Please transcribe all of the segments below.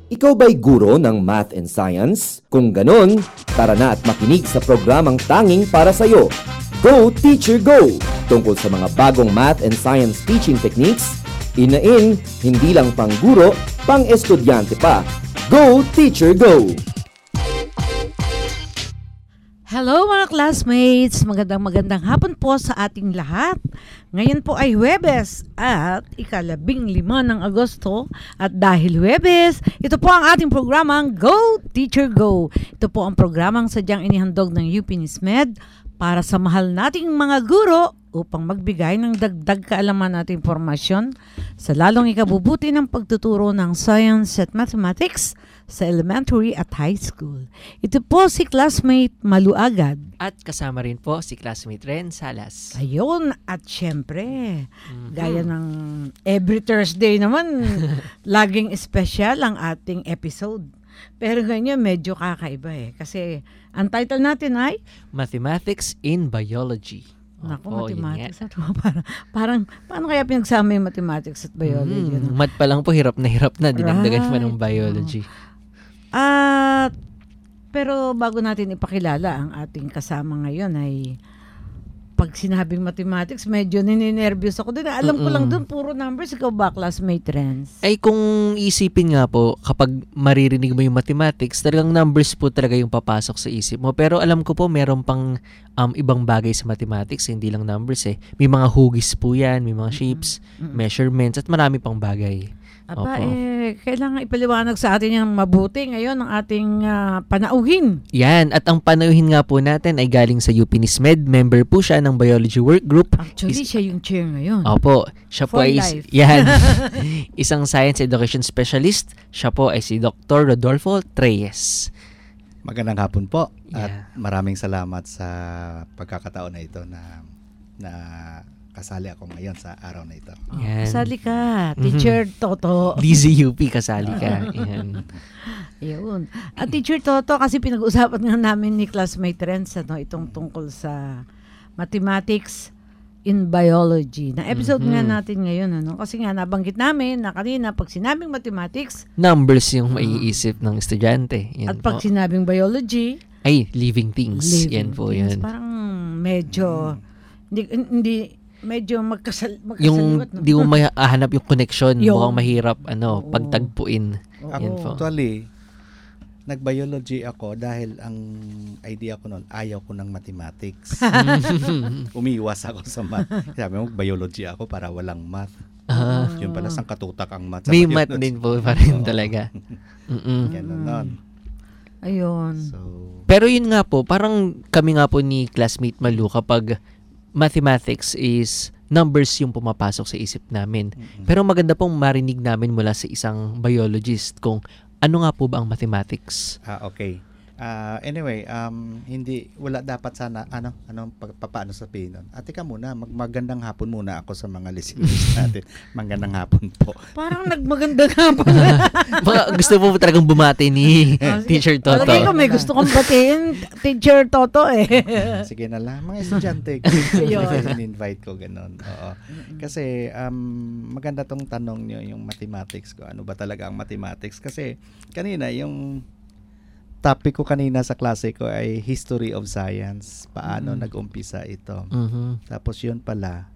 Ikaw ba'y guro ng math and science? Kung ganon, tara na at makinig sa programang tanging para sa'yo. Go Teacher Go! Tungkol sa mga bagong math and science teaching techniques, inain, hindi lang pang guro, pang estudyante pa. Go Teacher Go! Hello mga classmates! Magandang hapon po sa ating lahat. Ngayon po ay Huwebes at ika-15 ng Agosto. At dahil Huwebes, ito po ang ating programang Go Teacher Go. Ito po ang programang sadyang inihandog ng UP NISMED para sa mahal nating mga guro upang magbigay ng dagdag kaalaman at informasyon sa lalong ikabubuti ng pagtuturo ng science at mathematics sa elementary at high school. Ito po si classmate Malu Agad. At kasama rin po si classmate Ren Salas. Ayun, at syempre, gaya ng every Thursday naman, laging special ang ating episode. Pero ganyan, medyo kakaiba Kasi ang title natin ay Mathematics in Biology. Naku, mathematics. Parang, paano kaya pinagsama yung mathematics at biology? Math pa lang po, hirap na dinagdagan pa ng biology. Pero bago natin ipakilala ang ating kasama ngayon ay pag sinabing mathematics, medyo nininervyos ako din. Alam ko lang dun, puro numbers. Ikaw ba, classmate Renz? Ay, kung isipin nga po, kapag maririnig mo yung mathematics, talagang numbers po talaga yung papasok sa isip mo. Pero alam ko po, meron pang ibang bagay sa mathematics, hindi lang numbers May mga hugis po yan, may mga shapes, measurements, at marami pang bagay. Aba, kailangan ipaliwanag sa atin yung mabuti ngayon ng ating panauhin. Yan, at ang panauhin nga po natin ay galing sa UP NISMED. Member po siya ng Biology Work Group. Actually, siya yung chair ngayon. Opo, siya po ay yan, isang science education specialist. Siya po ay si Dr. Rodolfo Treyes. Magandang hapon po at maraming salamat sa pagkakataon na ito na kasali ako ngayon sa araw na ito. Kasali ka, Teacher Toto. DZUP, kasali ka. Yan. Yun. At Teacher Toto, kasi pinag-usapan nga namin ni classmate Renz itong tungkol sa mathematics in biology. Na episode nga natin ngayon. Kasi nga nabanggit namin na kanina pag sinabing mathematics, numbers yung maiisip ng estudyante. Yan at pag sinabing biology, ay living things. Yan po yan. Parang medyo hindi medyo magkasaliwat. Yung di mo mahanap yung connection, mukhang mahirap pagtagpuin. Yan po. Actually, nag-biology ako dahil ang idea ko noon, ayaw ko ng mathematics. Umiiwas ako sa math. Sabi mo, biology ako para walang math. Yun pala, sang katutak ang math. May math din po pa rin talaga. Ganun nun. Ayun. Pero yun nga po, parang kami nga po ni classmate Malu, kapag mathematics is numbers yung pumapasok sa isip namin. Pero maganda pong marinig namin mula sa isang biologist kung ano nga po ba ang mathematics. Okay. Anyway, wala dapat sana, paano sabihin nun? Teka muna, magandang hapon muna ako sa mga listeners natin. Magandang hapon po. Parang nagmagandang hapon. Gusto po talagang bumati ni Teacher Toto. Talaga may gusto kong batiin, Teacher Toto Sige na lang, mga estudyante. In-invite ko, ganun. Oo. Kasi, maganda tong tanong nyo, yung mathematics ko. Ano ba talaga ang mathematics? Kasi, kanina, yung topic ko kanina sa klase ko ay history of science. Paano nag-umpisa ito. Tapos yun pala,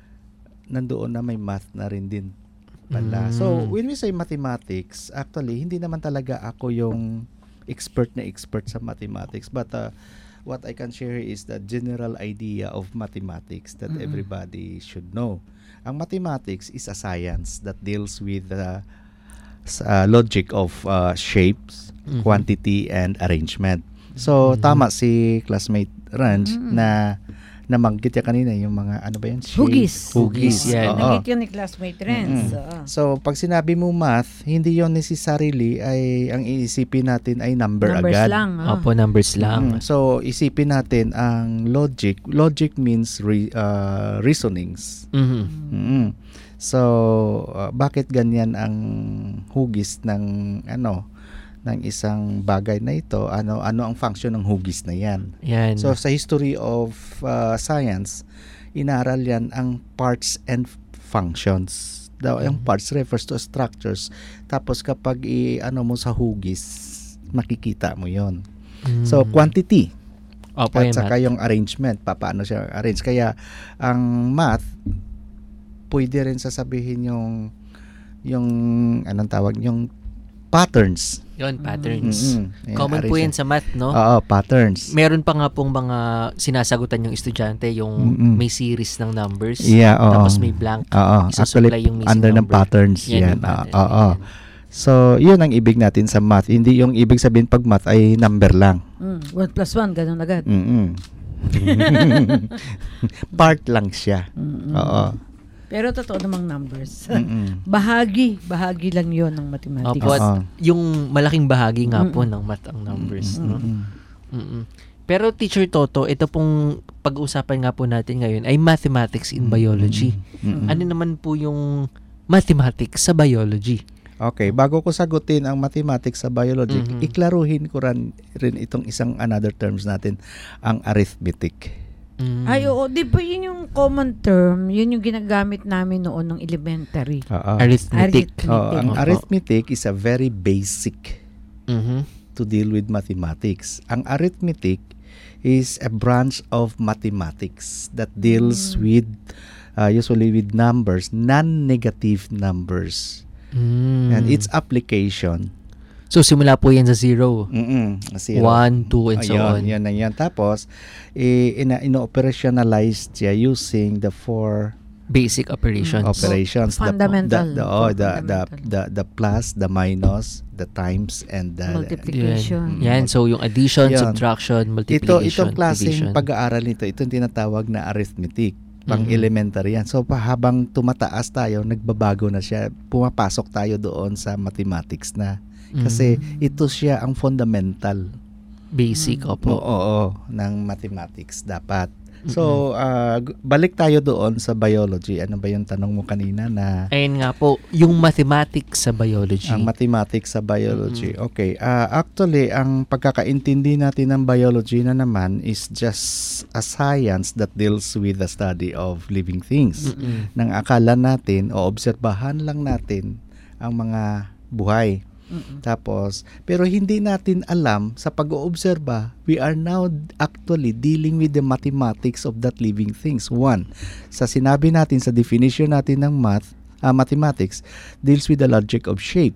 nandoon na may math na rin din pala. So, when we say mathematics, actually, hindi naman talaga ako yung expert sa mathematics. But what I can share is the general idea of mathematics that everybody should know. Ang mathematics is a science that deals with the logic of shapes, quantity, and arrangement. So, tama si classmate Ranj na namanggit niya kanina yung mga, ano ba yan? Hugis. Yan. Nabanggit yun ni classmate Renz. So, pag sinabi mo math, hindi yun necessarily ay, ang iisipin natin ay numbers agad. Lang. Opo, numbers lang. So, isipin natin ang logic. Logic means reasonings. So, bakit ganyan ang hugis ng ng isang bagay na ito? Ano ang function ng hugis na yan? So, sa history of science, inaral yan ang parts and functions. Yung parts refers to structures. Tapos kapag ano mo sa hugis, makikita mo yon. So, quantity. Opo, At yung saka math. yung arrangement, paano siya arrange. Kaya, ang math, pwede rin sasabihin yung anong tawag, yung patterns. Yun, patterns. Ayan, Common po yan sa math, no? Oo, patterns. Meron pa nga pong mga sinasagutan yung estudyante, yung may series ng numbers. Yeah, oo. Tapos may blank. Oo, Isusupply actually, yung missing under ng number. patterns. Yan Yan. yung pattern. Oo. So, yun ang ibig natin sa math. Hindi yung ibig sabihin pag math ay number lang. 1 plus 1, ganun agad. Part lang siya. Oo. Pero totoo namang numbers. Mm-mm. bahagi lang yon ng mathematics. Opo, at Oo. yung malaking bahagi nga po ng math ang numbers, no? Mm-mm. Pero Teacher Toto, ito pong pag-uusapan nga po natin ngayon ay mathematics in biology. Ano naman po yung mathematics sa biology? Okay, bago ko sagutin ang mathematics sa biology, iklaruhin ko rin itong isang another terms natin, ang arithmetic. Ay, oo. Di ba yun yung common term? Yun yung ginagamit namin noon ng elementary. Arithmetic. Ang Opo. arithmetic is a very basic to deal with mathematics. Ang arithmetic is a branch of mathematics that deals with usually with numbers, non-negative numbers. And its application. So, simula po yan sa 0. 1, 1, 2, and so on. Yan. Tapos, ino-operationalize siya using the 4 Basic operations. operations. Fundamental. The plus, the minus, the times, and the Multiplication. Yan. So, yung addition, Yan. subtraction, multiplication, itong klaseng division. pag-aaral nito, itong tinatawag na arithmetic. Pang-elementary yan. So, habang tumataas tayo, nagbabago na siya. Pumapasok tayo doon sa mathematics na. Kasi ito siya ang fundamental. Basic, opo. Oo, ng mathematics dapat. So, balik tayo doon sa biology. Ano ba yung tanong mo kanina na... Ayun nga po, yung mathematics sa biology. Ang mathematics sa biology. Okay. Actually, ang pagkakaintindi natin ng biology na naman is just a science that deals with the study of living things. Nang akala natin o obserbahan lang natin ang mga buhay. Tapos, pero hindi natin alam sa pag-oobserba, we are now actually dealing with the mathematics of that living things. One, sa sinabi natin, sa definition natin ng mathematics, deals with the logic of shape.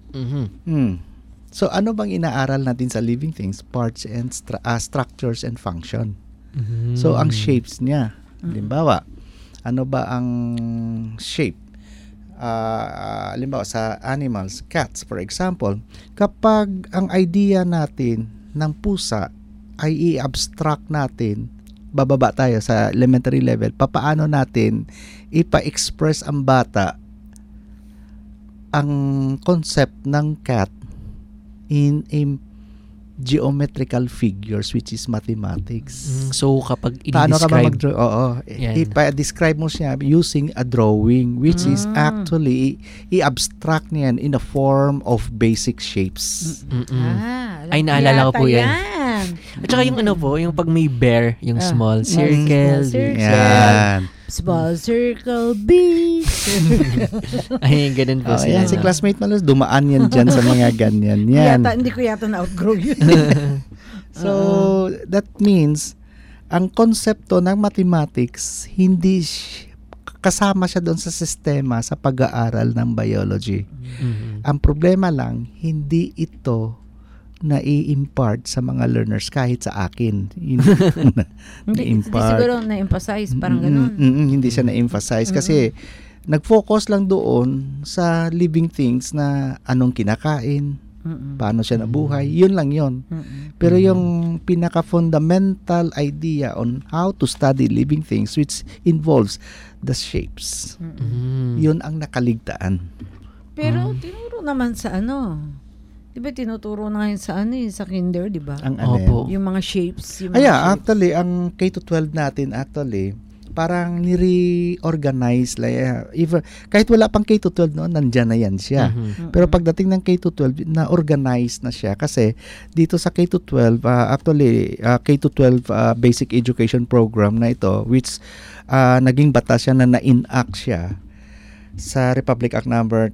So, ano bang inaaral natin sa living things? Parts and structures and function. So, ang shapes niya. Halimbawa, ano ba ang shape? Halimbawa sa animals, cats for example, kapag ang idea natin ng pusa ay i-abstract natin, bababa tayo sa elementary level, papaano natin ipa-express ang bata ang concept ng cat in a geometrical figures, which is mathematics. So, kapag Paano ka ba i-describe, ipa-describe mo siya using a drawing, which is actually i-abstract niyan in a form of basic shapes. Ay, naalala ko po yan. Yan. At saka yung ano po, yung pag may bear, yung small circle, circle. Yan. Small circle B. ay, ganun po sila. Yan, si classmate Malos, dumaan yan dyan sa mga ganyan. Yan. Hindi ko yata na-outgrow yun. So, that means, ang konsepto ng mathematics, hindi kasama siya doon sa sistema sa pag-aaral ng biology. Ang problema lang, hindi ito na i-impart sa mga learners kahit sa akin. Hindi siguro na-emphasize, parang ganun. Hindi siya na-emphasize kasi nag-focus lang doon sa living things na anong kinakain, paano siya nabuhay, yun lang yun. Pero yung pinaka-fundamental idea on how to study living things which involves the shapes, yun ang nakaligtaan. Pero tinuro naman sa ano, di ba tinuturo na ngayon sa sa kinder, di ba? Ang Opo. Yung mga shapes. Yung mga shapes. Actually, ang K-12 natin actually, parang nire-organize kahit wala pang K-12 noon, nandyan na yan siya. Pero pagdating ng K-12, na-organize na siya kasi dito sa K-12, actually, K-12 basic education program na ito, which naging batas siya na na-enact siya. sa Republic Act number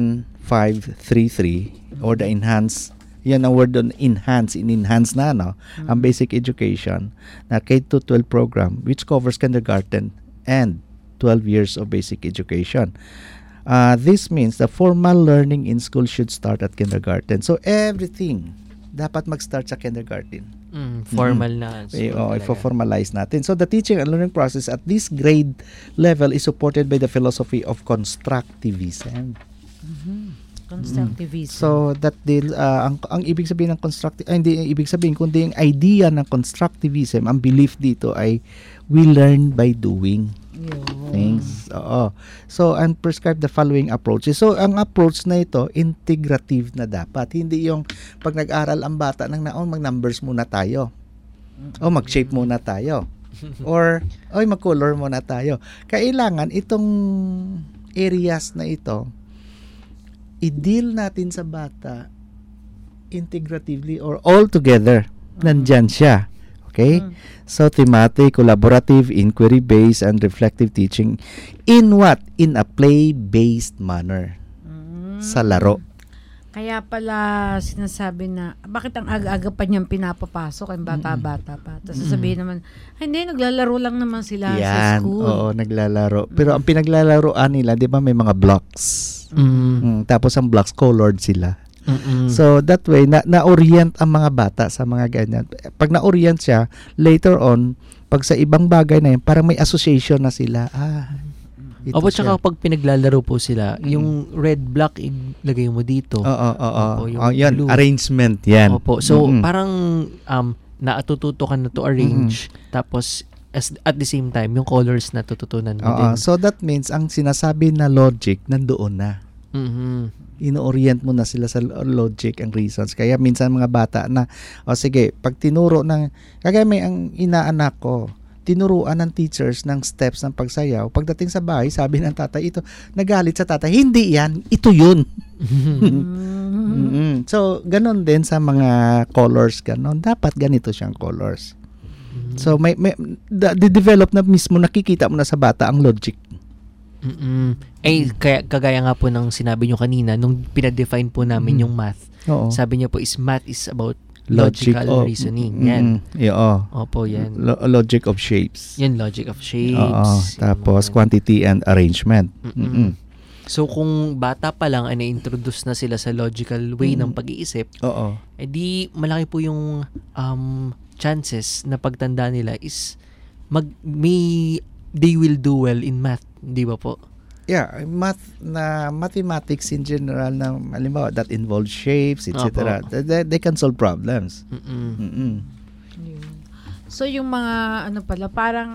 10533 or the enhanced, yan ang word doon, enhance na, no? Ang basic education na K-12 program which covers kindergarten and 12 years of basic education. This means the formal learning in school should start at kindergarten. So everything dapat mag-start sa kindergarten. Formal na. Ifo-formalize natin. So the teaching and learning process at this grade level is supported by the philosophy of constructivism. Constructivism. So that ang ibig sabihin ng hindi ibig sabihin kundi yung idea ng constructivism, ang belief dito ay we learn by doing things. So and prescribe the following approaches. So ang approach na ito integrative na dapat. Hindi yung pag nag-aral ang bata ng mag-numbers muna tayo. O mag-shape muna tayo. Or mag-color muna tayo. Kailangan itong areas na ito i-deal natin sa bata integratively or all together. Nandyan siya. Okay? So, thematic, collaborative, inquiry-based, and reflective teaching. In what? In a play-based manner. Sa laro. Kaya pala sinasabi na, bakit ang aga-aga pa niyang pinapapasok, ang bata-bata pa. Tapos sasabihin naman, hindi, naglalaro lang naman sila sa school. Oo, naglalaro. Pero ang pinaglalaroan nila, di ba may mga blocks. Tapos ang blocks colored sila. So that way na-orient ang mga bata sa mga ganyan. Pag na-orient siya, later on, pag sa ibang bagay na yun, parang may association na sila. Opo, tsaka pag pinaglalaro po sila, yung red block ilagay mo dito. Yan, arrangement yan. Opo. So parang natututo ka na to arrange. Tapos at the same time, yung colors na tututunan mo din. So that means ang sinasabi na logic nandoon na. Ino-orient mo na sila sa logic and reasons. Kaya minsan mga bata na, sige, pag tinuro ng, kagaya may ang inaanak ko, tinuruan ng teachers ng steps ng pagsayaw. Pagdating sa bahay, sabi ng tatay, ito, nagalit sa tatay, hindi yan, ito yun. So, ganun din sa mga colors, ganun. Dapat ganito siyang colors. So, develop na mismo, nakikita mo na sa bata ang logic. Kagaya nga po ng sinabi nyo kanina, nung pinadefine po namin yung math, sabi niya po math is about logical reasoning. Yan. Opo, yan. Logic of shapes. Yan, logic of shapes. Tapos, quantity and arrangement. So, kung bata pa lang ay na-introduce na sila sa logical way ng pag-iisip, edi malaki po yung chances na pagtanda nila is they will do well in math. Di ba po? Yeah, mathematics in general na halimbawa that involves shapes, etc. They can solve problems. So yung mga parang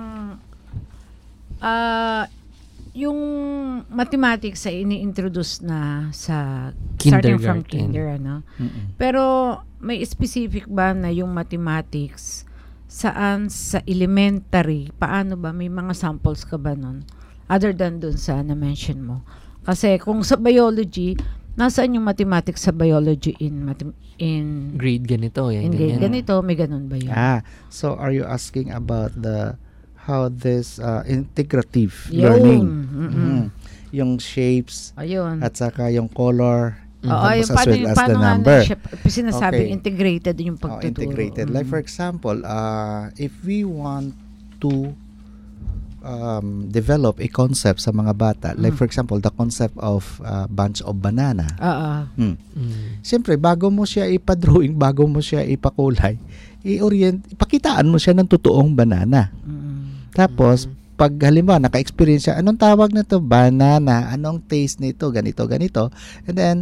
yung mathematics ay ini-introduce na sa starting from kinder, Pero may specific ba na yung mathematics saan sa elementary, paano ba? May mga samples ka ba nun? Other than dun sa na-mention mo. Kasi kung sa biology, nasaan yung mathematics sa biology in grade ganito? In grade ganito, may ganun ba yun? So are you asking about how this integrative learning? Yung shapes, at saka yung color, as well as the number. Sinasabing integrated yung pagtuturo. Integrated. Like for example, if we want to develop a concept sa mga bata, like for example, the concept of bunch of banana. Siyempre, bago mo siya ipa-drawing, bago mo siya ipakulay, ipakitaan mo siya ng totoong banana. Tapos, pag halimbawa, naka-experience siya, anong tawag na to? Banana. Anong taste nito? Ganito, ganito. And then,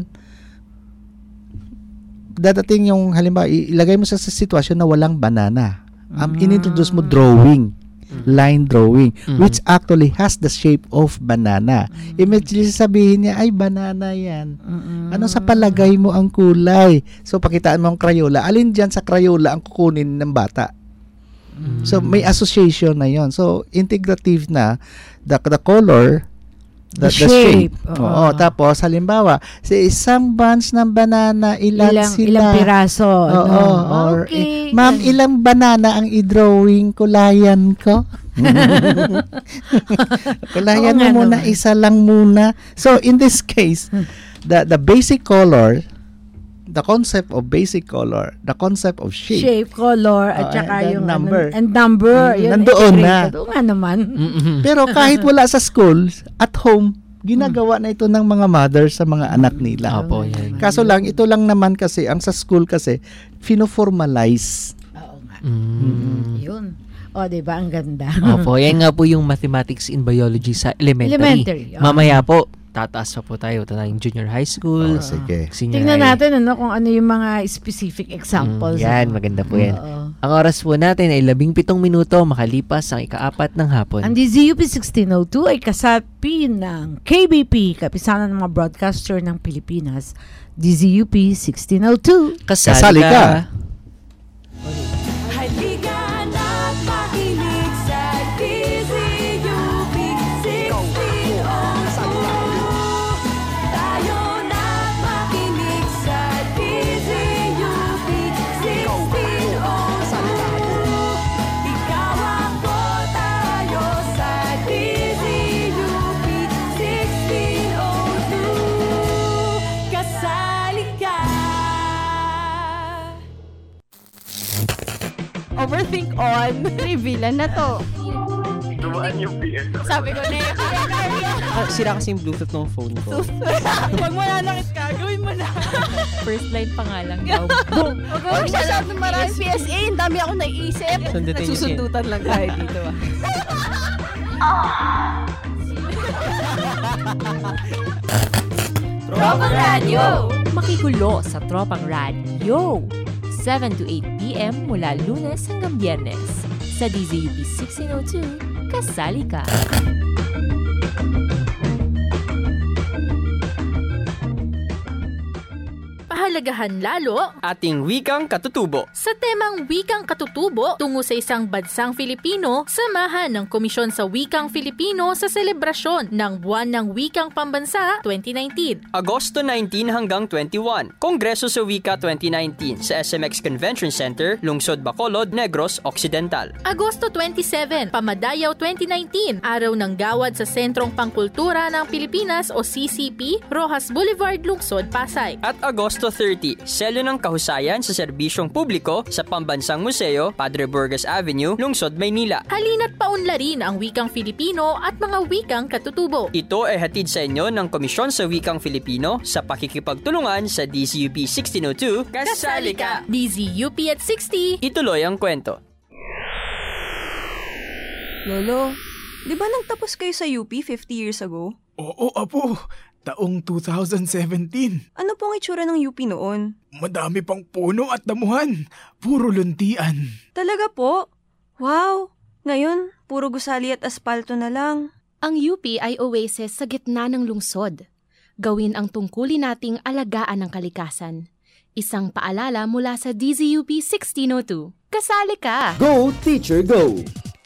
dadating yung halimbawa, ilagay mo sa sitwasyon na walang banana. Inintroduce mo drawing. Line drawing, which actually has the shape of banana. Immediately sabihin niya, ay banana yan. Ano sa palagay mo ang kulay? So pakitaan mo ang Crayola. Alin dyan sa Crayola ang kukunin ng bata? So may association na yon. So integrative na the color, the shape. Tapos halimbawa, sa isang bunch ng banana, ilang piraso. Ma'am, ilang banana ang i-drawing kulayan ko? Kulayan Oo nga mo muna, naman. isa lang muna. So, in this case, the basic color, the concept of basic color, the concept of shape, Shape, color, Oh, at saka and yung number. and number. Yun, Nandoon na. integrated. Oo nga naman. Pero kahit wala sa school, at home, ginagawa na ito ng mga mothers sa mga anak nila. Opo, yan. Kaso lang, ito lang naman kasi, ang sa school kasi, fino-formalize. Oo nga. Mm. Yun. O, diba? Ang ganda. Opo, yan nga po yung mathematics in biology sa elementary. Elementary, oo. Mamaya po, tataas pa po tayo. Ito na yung junior high school. Sige. Senior Tingnan high. natin kung ano yung mga specific examples. Yan, ano. maganda po yan. Oo. Ang oras po natin ay 17 minuto makalipas ang ika-4 ng hapon. Ang DZUP 1602 ay kasapi ng KBP, Kapisanan ng mga Broadcaster ng Pilipinas. DZUP 1602. Kasali ka. Halika na't makinig sa DZUP 1602. Tayo na't makinig sa DZUP 1602. Ikaw ako, tayo sa DZUP 1602. Kasali ka. Overthink on. Revealan na to. Dumaan yung PS. Sabi ko na Sira kasi yung Bluetooth ng phone ko. Pag mananakit ka, gawin mo na. First line pa nga lang daw. Boom! Huwag mo masyadong maraming PSA. Ang dami ako naiisip. Sundutin niyo siya. Nagsusundutan lang tayo dito. Tropang Radio! Makigulo sa Tropang Radio. 7 to 8 p.m. mula Lunes hanggang Biyernes. Sa DZUP 1602, kasali ka. Pahalagahan lalo Ating wikang katutubo. sa temang Wikang Katutubo tungo sa isang bansang Filipino, samahan ng Komisyon sa Wikang Filipino sa selebrasyon ng Buwan ng Wikang Pambansa 2019. Agosto 19 hanggang 21. Kongreso sa Wika 2019 sa SMX Convention Center, Lungsod Bacolod, Negros Occidental. Agosto 27, Pamadayaw 2019, Araw ng Gawad sa Sentrong Pangkultura ng Pilipinas o CCP, Rojas Boulevard, Lungsod, Pasay. At Agosto 30, Selyo ng Kahusayan sa Serbisyong Publiko sa Pambansang Museo, Padre Burgas Avenue, Lungsod, Maynila. Halina't paunlarin ang wikang Filipino at mga wikang katutubo. Ito ay hatid sa inyo ng Komisyon sa Wikang Filipino sa pakikipagtulungan sa DZUP 1602. Kasali ka! DZUP at 60. Ituloy ang kwento. Lolo, di ba nang tapos kayo sa UP 50 years ago? Oo, apo. Taong 2017. Ano pong itsura ng UP noon? Madami pang puno at damuhan. Puro luntian. Talaga po? Wow! Ngayon, puro gusali at aspalto na lang. Ang UP ay oasis sa gitna ng lungsod. Gawin ang tungkulin nating alagaan ng kalikasan. Isang paalala mula sa DZUP 1602. Kasali ka! Go Teacher Go!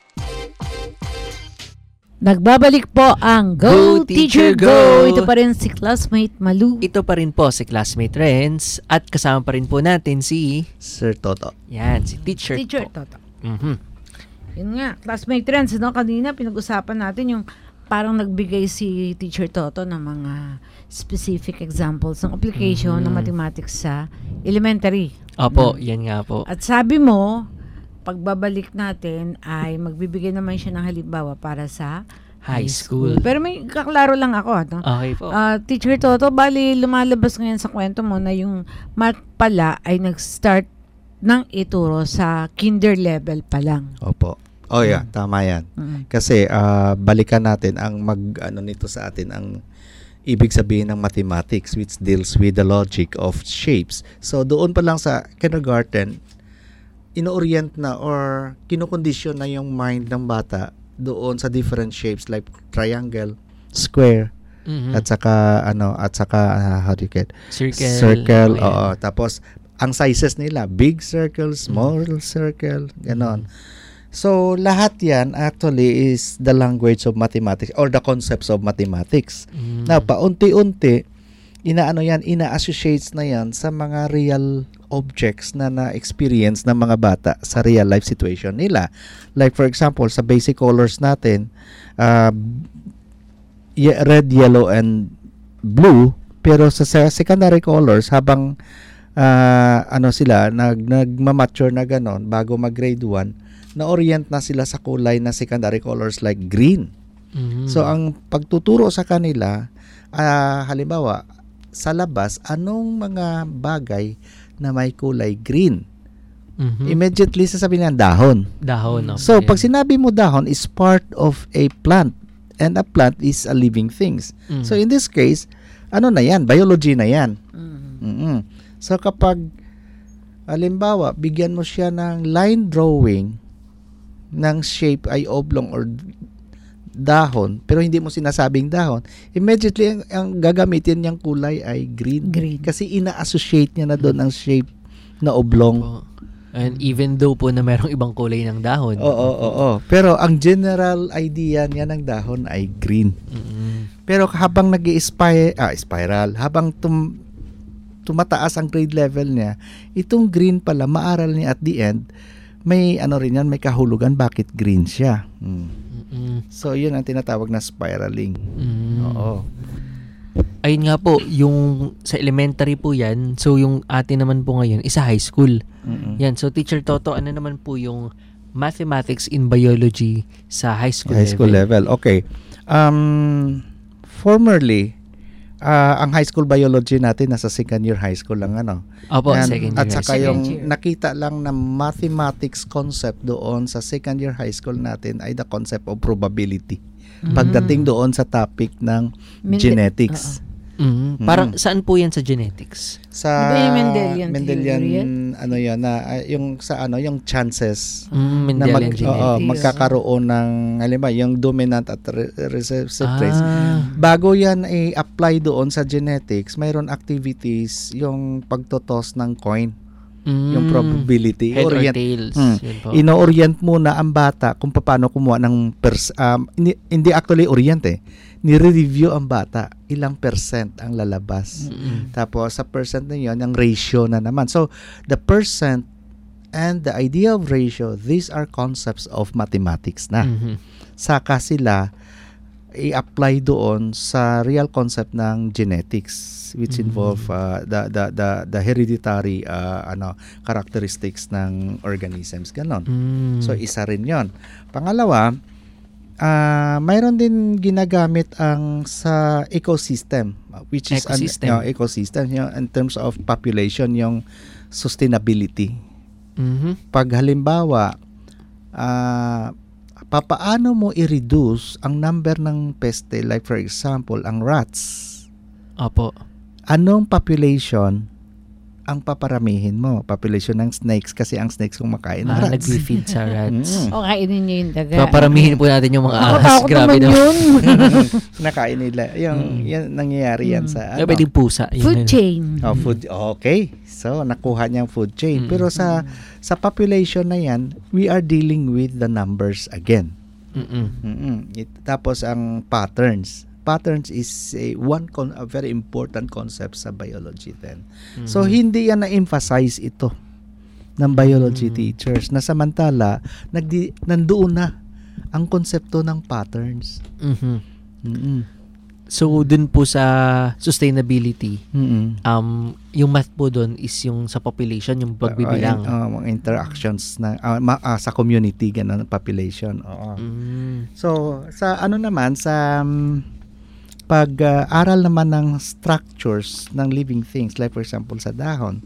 Nagbabalik po ang Go, Teacher, Go! Ito pa rin si classmate Malu. Ito pa rin po si classmate Renz at kasama pa rin po natin si Sir Toto. yan, si Teacher Teacher po. Toto. Mhm. Yun nga, classmate trends, no? Kanina pinag-usapan natin yung parang nagbigay si Teacher Toto ng mga specific examples ng application ng mathematics sa elementary. Opo, yan nga po. At sabi mo, pagbabalik natin ay magbibigay naman siya ng halimbawa para sa High school. Pero may kaklaro lang ako. Ano? Okay po. Teacher Toto, bali lumalabas ngayon sa kwento mo na yung math pala ay nag-start ng ituro sa kinder level pa lang. Opo. Oh yeah, tama yan. Kasi balikan natin ang mag-ano nito sa atin, ang ibig sabihin ng mathematics, which deals with the logic of shapes. So doon pa lang sa kindergarten, ino-orient na or kinukondisyon na yung mind ng bata doon sa different shapes like triangle, square, at saka how do you get? Oh, Circle, yeah. oo. Tapos ang sizes nila, big circle, small circle, ganon. So lahat yan actually is the language of mathematics or the concepts of mathematics. Na paunti-unti ina-associates na yan sa mga real objects na na-experience ng mga bata sa real life situation nila. Like for example, sa basic colors natin, red, yellow, and blue. Pero sa secondary colors, habang sila nagmamature na ganon bago mag grade 1, na-orient na sila sa kulay na secondary colors like green. So ang pagtuturo sa kanila, halimbawa sa labas, anong mga bagay na may kulay green? Immediately sasabihin niya dahon. Dahon. So pag sinabi mo dahon is part of a plant, and a plant is a living things. So in this case, ano na yan? Biology na yan. So kapag halimbawa, bigyan mo siya ng line drawing ng shape ay oblong or dahon, pero hindi mo sinasabing dahon, immediately ang gagamitin niyang kulay ay green. Kasi ina-associate niya na doon ang shape na oblong. And even though po na merong ibang kulay ng dahon. Oo. Pero ang general idea niya ng dahon ay green. Pero habang spiral, habang tumataas ang grade level niya, itong green pala, maaral niya at the end, may may kahulugan bakit green siya. So, yun ang tinatawag na spiraling. Oo. Ayun nga po, yung sa elementary po yan. So, yung atin naman po ngayon is sa high school. Yan. So, Teacher Toto, ano naman po yung mathematics in biology sa high school level? High school level. Okay. Formerly, ang high school biology natin nasa second year high school lang Opo, second year. At saka yung nakita lang na mathematics concept doon sa second year high school natin ay the concept of probability. Pagdating doon sa topic ng genetics. Parang saan po yan sa genetics? Sa Mendelian yung yung chances na magkakaroon ng halimbawa yung dominant at recessive traits. Bago yan i-apply doon sa genetics, mayroon activities yung pagtotos ng coin. Yung probability. Head or tails. Ino-orient muna ang bata kung paano kumuha ng hindi actually orient nire-review ang bata ilang percent ang lalabas. Tapos sa percent na yun, ang ratio na naman. So the percent and the idea of ratio, these are concepts of mathematics na. Saka sila i-apply doon sa real concept ng genetics, which involve the hereditary characteristics ng organisms, ganon. So isa rin 'yon. Pangalawa, mayroon din ginagamit ang sa ecosystem, which is ecosystem in terms of population, yung sustainability. Pag halimbawa papaano mo i-reduce ang number ng peste, like for example, ang rats. Opo. Anong population ang paparamihin mo? Population ng snakes, kasi ang snakes kumakain ng rats. Nag-feed sa rats. O, kainin nyo yung daga. Paparamihin po natin yung mga ahas. Grabe naman. Nakain nila. Yan, nangyayari yan sa pwedeng pusa. Food chain. Food. Okay. So, nakuha niyang food chain. Pero sa population na yan, we are dealing with the numbers again. Tapos ang patterns. Patterns is a very important concept sa biology then. So, hindi yan na-emphasize ito ng biology teachers, na samantala, nandoon na ang konsepto ng patterns. So, dun po sa sustainability, yung math po dun is yung sa population, yung pagbibilang. Mga interactions na sa community, ganun, population. So, sa naman, sa pag-aral naman ng structures ng living things, like for example sa dahon,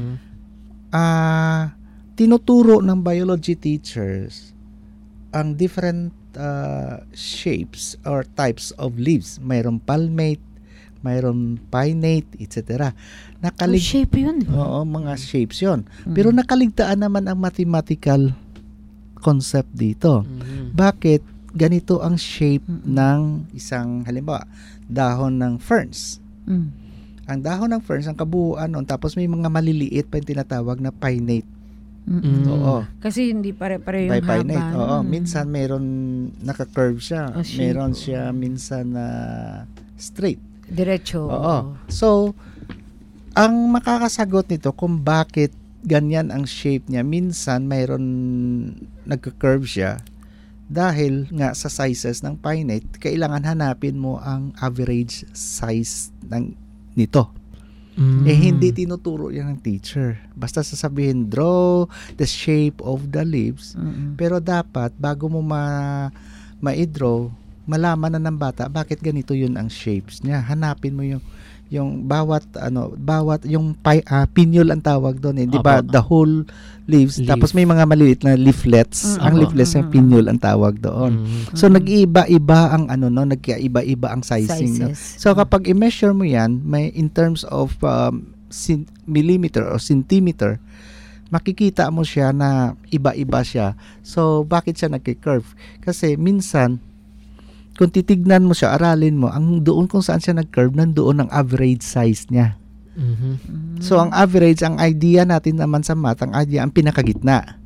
tinuturo ng biology teachers ang different shapes or types of leaves. Mayroon palmate, mayroon pinnate, etc. Shape yun. Oo, mga shapes yun. Pero nakaligtaan naman ang mathematical concept dito. Bakit? Ganito ang shape ng isang, halimbawa, dahon ng ferns. Ang dahon ng ferns, ang kabuuan nun, tapos may mga maliliit pa yung tinatawag na pinnate. Oo. Kasi hindi pare-pare yung haba. Pinnate. Oo. Minsan meron naka-curve siya. Meron siya minsan na straight. Diretso. Oo. So, ang makakasagot nito kung bakit ganyan ang shape niya, minsan mayroon nagka-curve siya dahil nga sa sizes ng finite, kailangan hanapin mo ang average size nito. Hindi tinuturo yan ng teacher. Basta sasabihin, draw the shape of the leaves. Pero dapat, bago mo ma-draw, malaman na ng bata bakit ganito yun ang shapes niya. Hanapin mo yung bawat yung pinule ang tawag doon, di ba? The whole leaves. Tapos may mga maliliit na leaflets. Ang leaflets yung pinule ang tawag doon. So nag-iiba-iba ang nagkaiba-iba ang sizing. No? So kapag i-measure mo yan, may in terms of millimeter or centimeter, makikita mo siya na iba-iba siya. So bakit siya nagki-curve? Kasi minsan kung titignan mo siya, aralin mo, ang doon kung saan siya nag-curve, nandoon ang average size niya. So, ang average, ang idea natin naman sa math, ang idea, ang pinakagitna.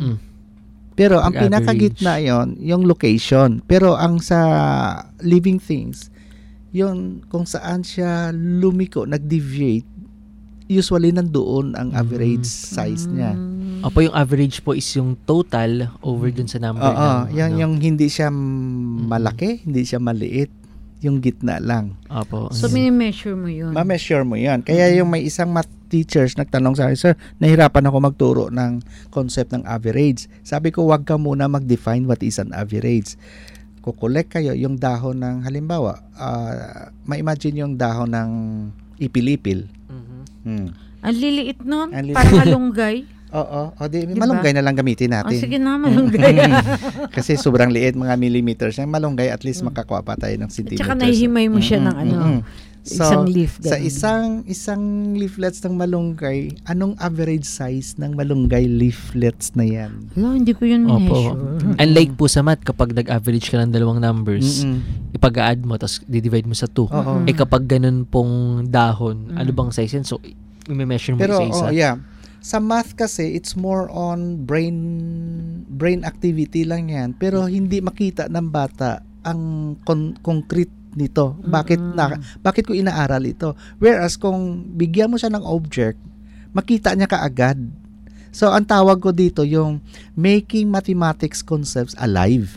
Pero, ang pinakagitna yon yung location. Pero, ang sa living things, yung kung saan siya lumiko, nag-deviate, usually nandoon ang average size niya. Opo, yung average po is yung total over dun sa number. Yung hindi siya malaki, hindi siya maliit, yung gitna lang. Opo. So, mini-measure mo yun? Ma-measure mo yan. Kaya yung may isang math teachers nagtanong sa akin, sir, nahirapan ako magturo ng concept ng average. Sabi ko, wag ka muna mag-define what is an average. Kukolek kayo yung dahon ng, halimbawa, ma-imagine yung dahon ng ipil-ipil. Ang liliit nun, parang malunggay. Oo, diba? Malunggay na lang gamitin natin. Sige na, malunggay. Kasi sobrang liit, mga millimeters. Yung malunggay, at least makakuha pa tayo ng centimeters. Tsaka nahihimay mo siya ng isang leaf. Sa isang leaflets ng malunggay, anong average size ng malunggay leaflets na yan? Hindi ko yun measure. Unlike po sa math, kapag nag-average ka ng dalawang numbers, ipag-add mo, tapos di-divide mo sa 2. Kapag ganun pong dahon, ano bang size yan? So, i-measure mo isa-isa. Sa math kasi, it's more on brain activity lang yan. Pero hindi makita ng bata ang concrete nito. Bakit ko inaaral ito? Whereas kung bigyan mo siya ng object, makita niya kaagad. So, ang tawag ko dito yung making mathematics concepts alive.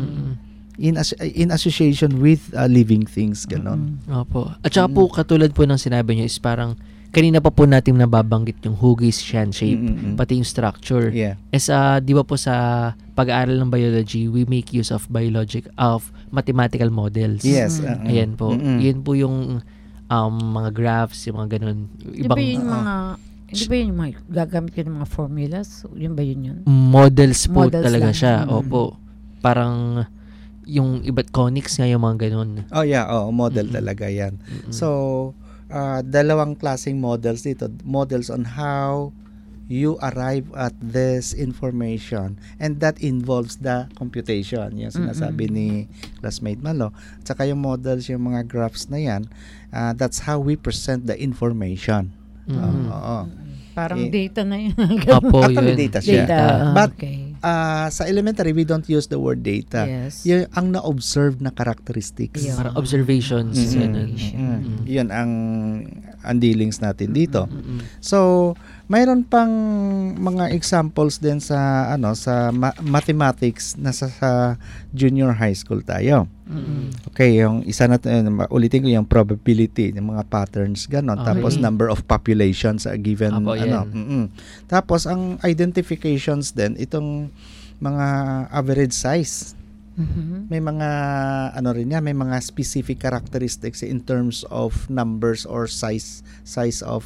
In association with living things, ganon. Opo. At saka po, katulad po ng sinabi niyo is parang kanina pa po natin nababanggit yung hugis shape, pati yung structure. Di ba po sa pag-aaral ng biology, we make use of mathematical models. Yes. Ayan po. Yun po yung mga graphs, yung mga ganun. Hindi ba yung mga gagamit yun ng mga formulas? Yun ba yun? Models talaga lang siya. Opo. Parang yung iba't conics nga yung mga ganun. Model talaga yan. So, dalawang klaseng models dito. Models on how you arrive at this information, and that involves the computation. Yung sinasabi ni classmate Malo. Tsaka yung models, yung mga graphs na yan, that's how we present the information. Parang data na yun. Actually, data siya. But okay. Sa elementary, we don't use the word data. Yes. Yung ang na-observe na characteristics. Parang observations. Yun ang dealings natin dito. So, mayroon pang mga examples din sa sa mathematics na sa junior high school tayo. Okay, yung isa natin, ulitin ko yung probability, yung mga patterns, ganon. Tapos number of population sa given Tapos ang identifications din, itong mga average size. May mga may mga specific characteristics in terms of numbers or size of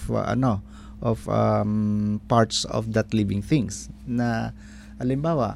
parts of that living things. Na halimbawa,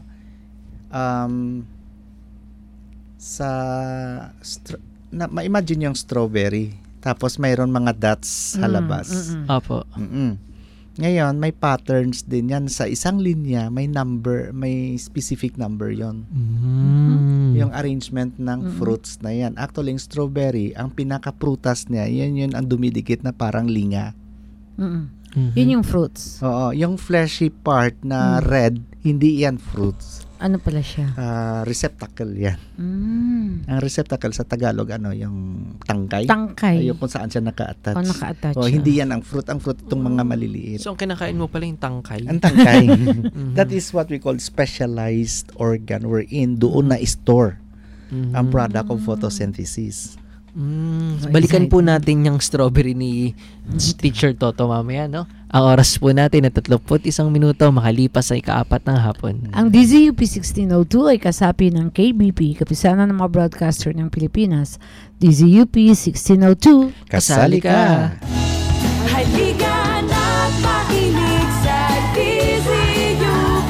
ma-imagine yung strawberry, tapos mayroon mga dots sa labas. Opo. Ngayon, may patterns din yan. Sa isang linya, may number, may specific number yon. Yung arrangement ng fruits na yan. Actually, yung strawberry, ang pinaka-prutas niya, yun ang dumidikit na parang linga. Yun yung fruits. Oo, yung fleshy part na red, hindi yan fruits. Ano pala siya? Receptacle yan. Ang receptacle sa Tagalog, yung tangkay. Tangkay. Yung kung saan siya naka-attach. Naka-attach. Hindi yan ang fruit. Ang fruit itong mga maliliit. So, ang kinakain mo pala yung tangkay? Ang tangkay. That is what we call specialized organ wherein doon na-store ang product of photosynthesis. Balikan po natin yung strawberry ni Teacher Toto mamaya, no? Ang oras po natin na 31 minuto makalipas sa ika-4 ng hapon. Ang DZUP 1602 ay kasapi ng KBP, Kapisanan ng mga Broadcaster ng Pilipinas. DZUP 1602, kasali ka! Halika na't makinig sa DZUP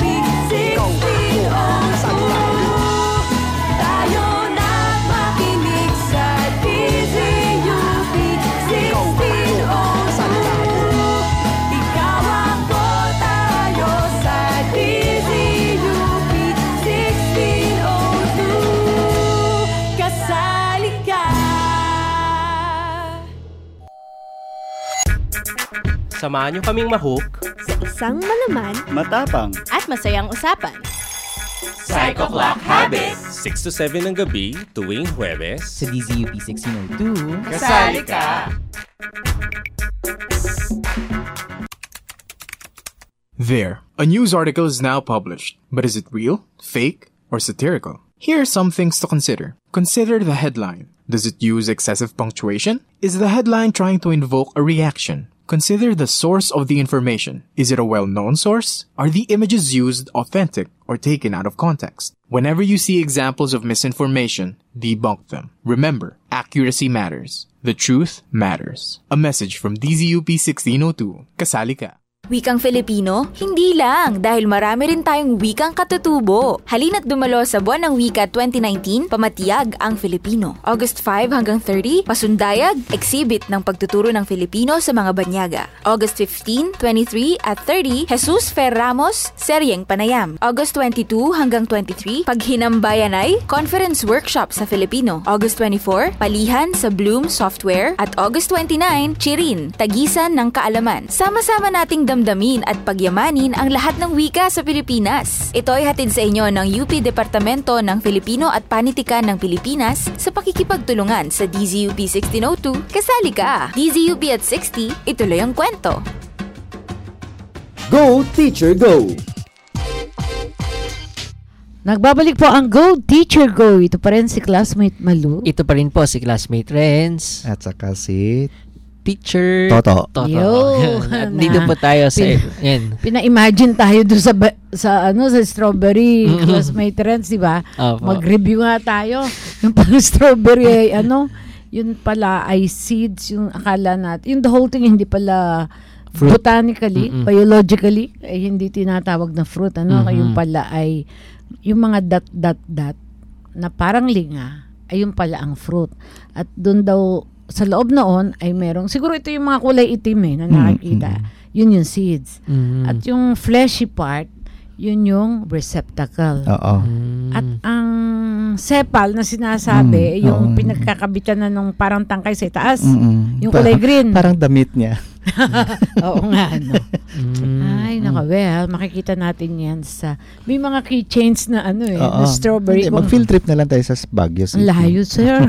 1602. Tayo na't makinig sa DZUP 1602. Ikaw ako, tayo sa DZUP 1602. Kasali ka. Samahan niyo kaming mahook sa isang malaman, matapang, at masayang usapan. Psycho Clock Habit. 6 to 7 ng gabi, tuwing Huwebes. Sa DZUP 1602. Kasali ka. There, a news article is now published. But is it real, fake, or satirical? Here are some things to consider. Consider the headline. Does it use excessive punctuation? Is the headline trying to invoke a reaction? Consider the source of the information. Is it a well-known source? Are the images used authentic or taken out of context? Whenever you see examples of misinformation, debunk them. Remember, accuracy matters. The truth matters. A message from DZUP 1602. Kasali ka. Wikang Filipino? Hindi lang, dahil marami rin tayong wikang katutubo. Halina't dumalo sa Buwan ng Wika 2019, pamatiyag ang Filipino. August 5 hanggang 30, pasundayag, exhibit ng pagtuturo ng Filipino sa mga banyaga. August 15, 23 at 30, Jesus Fer Ramos, Seryeng Panayam. August 22 hanggang 23, Paghinambayanay, conference workshop sa Filipino. August 24, palihan sa Bloom Software. At August 29, Chirin, tagisan ng kaalaman. Sama-sama nating damdamin at pagyamanin ang lahat ng wika sa Pilipinas. Ito ay hatid sa inyo ng UP Departamento ng Filipino at Panitikan ng Pilipinas sa pakikipagtulungan sa DZUP 1602. Kasali ka! DZUP at 60, ituloy ang kwento. Go Teacher Go! Nagbabalik po ang Go Teacher Go. Ito pa rin si Classmate Malu. Ito pa rin po si Classmate Renz. At saka si Teacher Toto. Dito po tayo sa yan. Pina-imagine tayo doon sa strawberry Classmate Renz, di ba? Mag-review nga tayo. Yung pang strawberry ay yun pala ay seeds, yung akala natin. Yung the whole thing hindi pala fruit. Botanically, biologically ay hindi tinatawag na fruit, yung pala ay yung mga dot na parang linga ay yung pala ang fruit. At doon daw sa loob noon ay merong, siguro ito yung mga kulay itim na nakikita. Yun yung seeds. At yung fleshy part, yun yung receptacle. At ang sepal na sinasabi, yung pinagkakabitan na nung parang tangkay sa itaas. Yung kulay green. Parang damit niya. Oo nga, Ay, makikita natin yan sa, may mga keychains na na strawberry. Mag-field trip na lang tayo sa Baguio City. Layo, sir.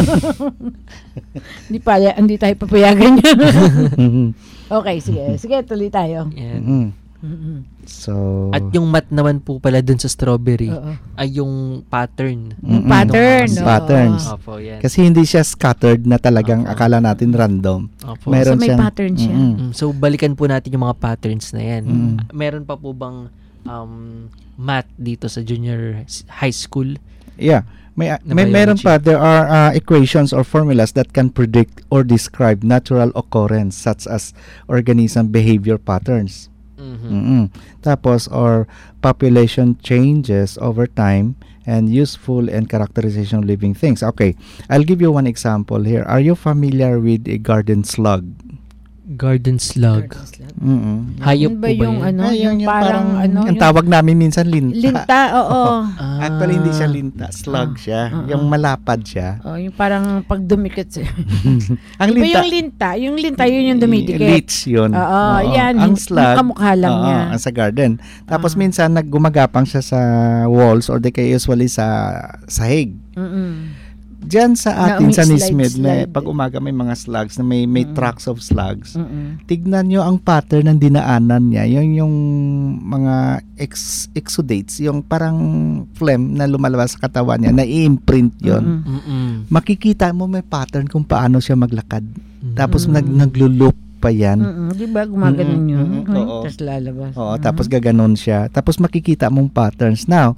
Hindi tayo papayagan yan. Okay, sige, tuloy tayo. So, at yung mat naman po pala dun sa strawberry ay yung pattern. Patterns. Opo, yan. Kasi hindi siya scattered na talagang akala natin random. Meron may pattern siya. So balikan po natin yung mga patterns na yan. Meron pa po bang math dito sa junior high school? Yeah. Meron pa, there are equations or formulas that can predict or describe natural occurrence such as organism behavior patterns. Tapos, or population changes over time and useful and characterization of living things. Okay, I'll give you one example here. Are you familiar with a garden slug? Garden slug. Hayop Yun ba po ba yung yun? yung parang ang tawag namin minsan linta. Linta, oo. Actually, hindi siya linta. Slug siya. Yung malapad siya. Oh, yung parang pag dumikit siya. Ang Iba linta, yung linta, yun yung dumidikit. Leech yun. Oo, yan. Ang slug, yung kamukha lang niya. ang sa garden. Tapos minsan, naggumagapang siya sa walls or di kaya usually sa sahig. Diyan sa atin sa Nismed, pag umaga may mga slugs na may tracks of slugs. Tignan nyo ang pattern ng dinaanan niya. Yung mga exudates, yung parang phlegm na lumalabas sa katawan niya, na-imprint yun. Makikita mo may pattern kung paano siya maglakad. Tapos naglo-loop pa yan. Di ba? Gumaganon yun. Oo. Tapos lalabas. Oo, tapos gaganon siya. Tapos makikita mong patterns. Now,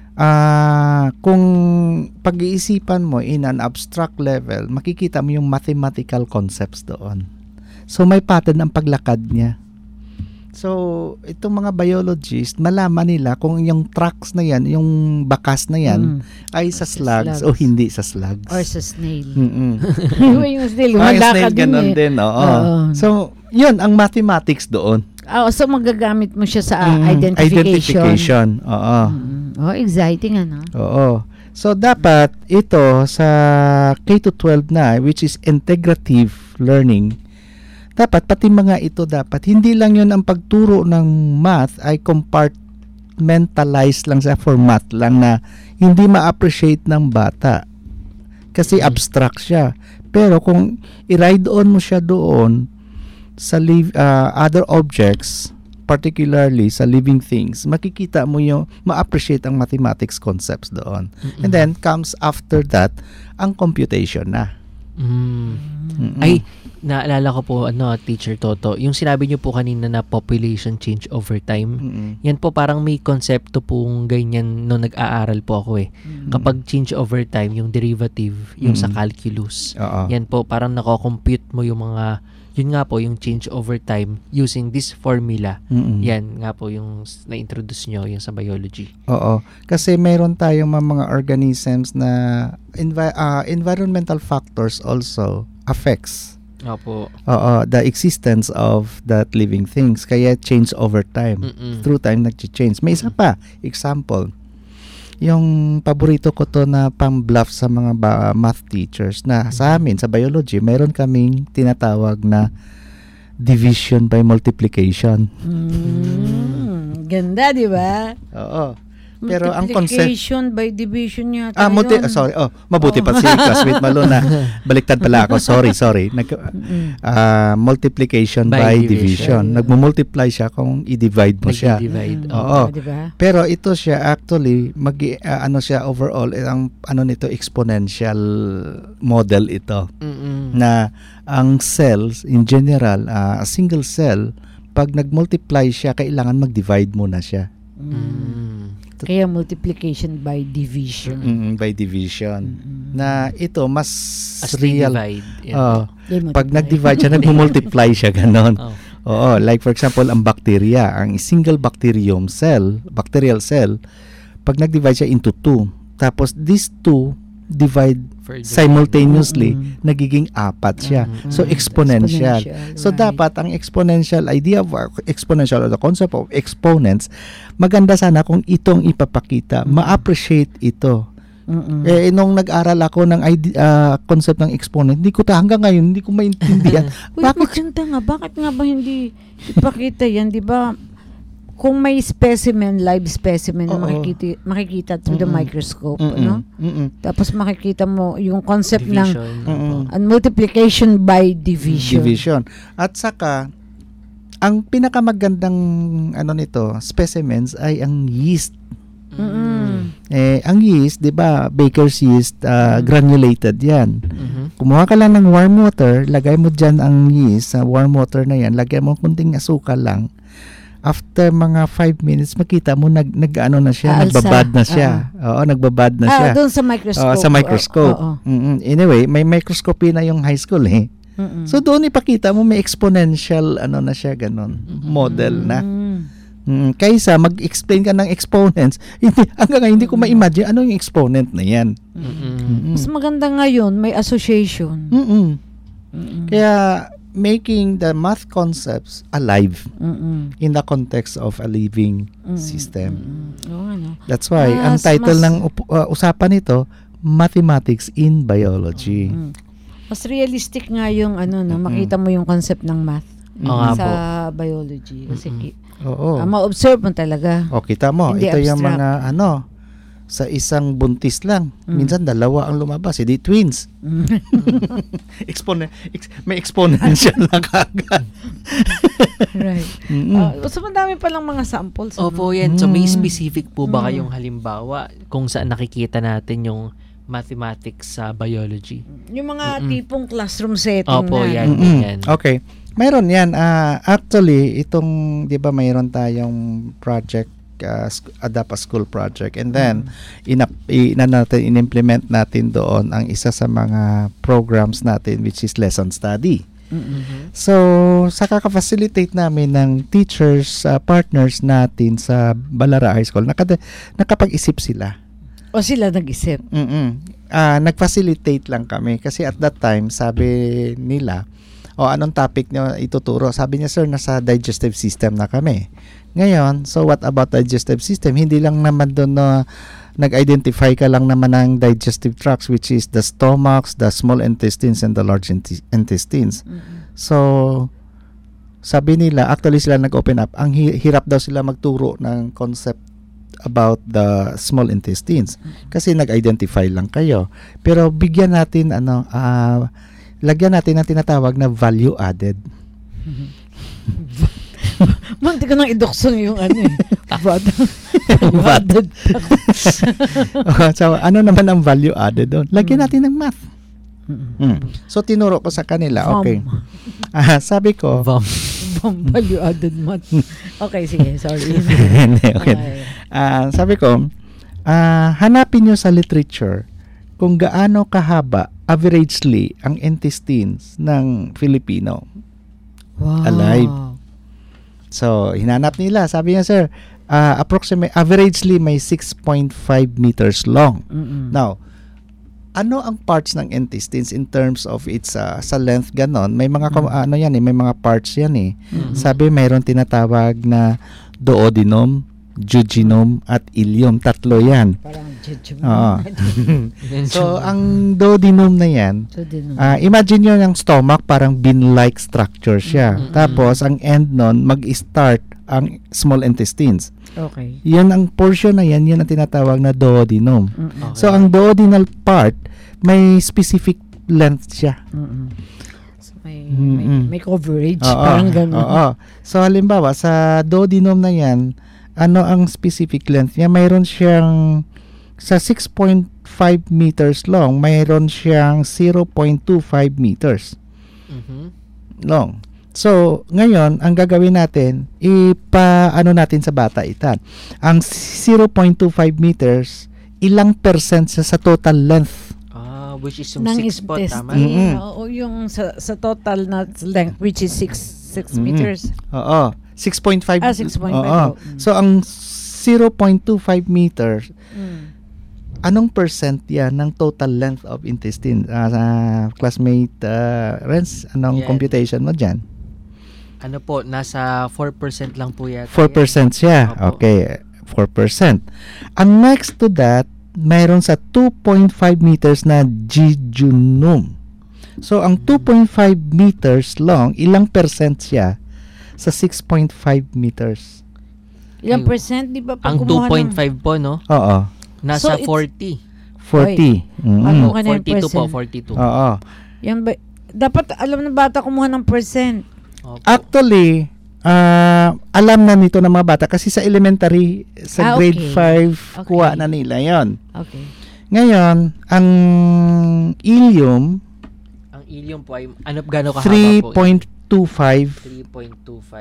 kung pag-iisipan mo in an abstract level, makikita mo yung mathematical concepts doon. So, may pattern ang paglakad niya. So, itong mga biologists, malaman nila kung yung tracks na yan, yung bakas na yan, ay sa slugs o hindi sa slugs. Or sa snail. Yung snail, snail ganun din. Oo. So, yun ang mathematics doon. So magagamit mo siya sa identification. Oo. Oh, exciting ano. Oo. So dapat ito sa K-12 na, which is integrative learning, dapat pati mga ito dapat hindi lang yun ang pagturo ng math ay compartmentalized lang sa for math lang na hindi ma-appreciate ng bata kasi abstract siya. Pero kung i-ride on mo siya doon sa other objects, particularly sa living things, makikita mo yung ma-appreciate ang mathematics concepts doon. And then comes after that ang computation na. Ay, naalala ko po Teacher Toto, yung sinabi niyo po kanina na population change over time. Yan po parang may konsepto pong ganyan nung nag-aaral po ako Kapag change over time, yung derivative, yung sa calculus. Yan po parang nako-compute mo yung mga yun nga po yung change over time using this formula. Yan nga po yung na-introduce nyo yung sa biology. Oo. Kasi meron tayong mga organisms na environmental factors also affects the existence of that living things. Kaya change over time. Through time nag-change. May isa pa. Example. Yung paborito ko to na pang-bluff sa mga math teachers na sa amin, sa biology, meron kaming tinatawag na division by multiplication. Ganda, di ba? Oo. Pero ang concept multiplication by division yata mabuti pa si classmate Malo na baliktad pala ako. Sorry. Multiplication by division. Nagmo-multiply siya kung i-divide mo siya. Oo. Diba? Pero ito siya actually siya overall ang nito exponential model ito. Na ang cells in general, a single cell pag nag-multiply siya kailangan mag-divide muna siya. Kaya multiplication by division. By division. Na ito, mas real. Pag nag-divide siya, nag-multiply siya, ganon. Oo, like for example, ang bacteria, ang single bacterial cell, pag nag-divide siya into 2, tapos these 2 divide simultaneously, nagiging 4 siya. So, exponential. So, dapat ang exponential idea of exponential or the concept of exponents, maganda sana kung itong ipapakita. Ma-appreciate ito. Nung nag-aral ako ng concept ng exponent, hanggang ngayon, hindi ko maintindihan. Bakit nga ba hindi ipakita yan? Di ba? Kung may specimen, live specimen na makikita through the microscope, tapos makikita mo yung concept division, ng multiplication by division. At saka, ang pinakamagandang nito, specimens ay ang yeast. Ang yeast, 'di ba? Baker's yeast, granulated 'yan. Kumuha ka lang ng warm water, lagay mo diyan ang yeast sa warm water na 'yan, lagyan mo kunting asukal lang. After mga 5 minutes, makita mo nag-ano na siya, nagbabad na siya. Oo, nagbabad na siya. Doon sa microscope. Sa microscope. Anyway, may microscopy na yung high school So doon ipakita mo may exponential na siya ganon, model na. Kaysa mag-explain ka ng exponents, hanggang ngayon hindi ko ma-imagine ano yung exponent na yan. Mas maganda ngayon, may association. Kaya making the math concepts alive in the context of a living system. That's why ang title ng usapan nito, Mathematics in Biology. Mas realistic nga yung makita mo yung concept ng math sa biology. Kasi ma-observe mo talaga. O, kita mo, hindi ito abstract. yung mga sa isang buntis lang. Minsan dalawa ang lumabas, hindi twins. May exponential na kagad. Right. So madami palang mga samples. Opo, yan. So may specific po ba kayong halimbawa kung saan nakikita natin yung mathematics sa biology? Yung mga tipong classroom setting Opo, na. yan. Okay. Mayroon yan. Actually, itong, di ba mayroon tayong project, adapt a school project, and then in-implement natin doon ang isa sa mga programs natin, which is lesson study. So sa kaka-facilitate namin ng teachers, partners natin sa Balara High School, nakapag-isip sila. O sila nag-isip? Nag-facilitate lang kami kasi at that time sabi nila, anong topic nyo ituturo? Sabi niya, sir, nasa digestive system na kami. Ngayon, so what about digestive system? Hindi lang naman doon na nag-identify ka lang naman ng digestive tracts, which is the stomachs, the small intestines, and the large intestines. So, sabi nila, actually sila nag-open up, ang hirap daw sila magturo ng concept about the small intestines. Kasi nag-identify lang kayo. Pero bigyan natin, lagyan natin ang tinatawag na value added. Manti ko nang idokson yung added. So, ano naman ang value added doon? Lagyan natin ng math. So, tinuro ko sa kanila. Okay. Sabi ko, value added math. Okay, sige. Sorry. Okay. Sabi ko, hanapin nyo sa literature kung gaano kahaba averagely ang intestines ng Filipino. Wow. Alive. So, hinanap nila. Sabi niya, sir, averagely may 6.5 meters long. Now, ano ang parts ng intestines in terms of its sa length ganon? May mga may mga parts yan eh. Sabi mayroon tinatawag na duodenum, jejunum at ileum. Tatlo yan. Parang jejunum. So, ang duodenum na yan, imagine nyo yung stomach, parang bean-like structure siya. Tapos, ang end nun, mag-start ang small intestines. Okay. Yun ang portion na yan, yun ang tinatawag na duodenum. So, ang duodenal part, may specific length siya. So, may coverage. Parang gano'n. So, halimbawa, sa duodenum na yan, ano ang specific length niya? Mayroon siyang sa 6.5 meters long, mayroon siyang 0.25 meters long. So, ngayon, ang gagawin natin, ipaano natin sa bata itan. Ang 0.25 meters, ilang percent sa total length? Which is yung 6 po, tama? O yung sa total na length, which is 6 meters. Oo. 6.5. 6.5. So, ang 0.25 meters, anong percent yan ng total length of intestine? Classmate Renz, anong computation mo dyan? Ano po, nasa 4% lang po yata. 4% siya. Opo. Okay, 4%. Ang next to that, mayroon sa 2.5 meters na jejunum. So, ang 2.5 meters long, ilang percent siya sa 6.5 meters? Ilang percent? Di ba ang 2.5 po, no? Oo. Nasa So, 40. 40. Ano ka na yung 42 po, percent? 42. Oo. Yan ba, dapat alam ng bata kumuha ng percent. Opo. Actually, alam na nito ng mga bata kasi sa elementary, sa grade 5, kuha na nila yon. Okay. Ngayon, ang ileum, po ay, ano gano'ng kahaba po? 3.25. 3.25.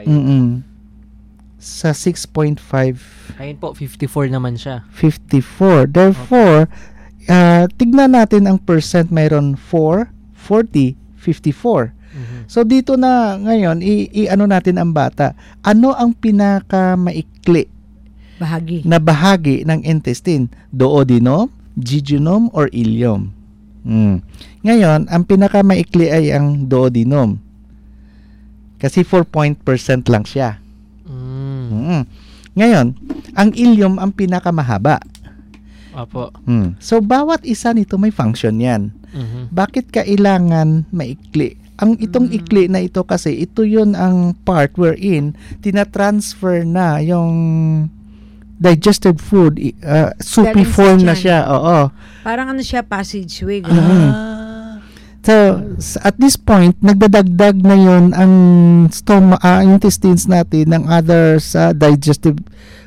Sa 6.5. Ayun po, 54 naman siya. 54. Therefore, tignan natin ang percent. Mayroon 4, 40, 54. So, dito na ngayon, i-ano natin ang bata. Ano ang pinakamaikli na bahagi ng intestine? Duodenum, jejunum, or ileum? Ngayon, ang pinakamaikli ay ang duodenum. Kasi 4% lang siya. Ngayon, ang ileum ang pinakamahaba. Apo. So, bawat isa nito may function yan. Bakit kailangan maikli? Itong ikli na ito kasi, ito yun ang part wherein tinatransfer na yung digested food, soupy form na siya. Oo. Parang siya, passageway. So, at this point, nagdadagdag na yun ang intestines natin ng other digestive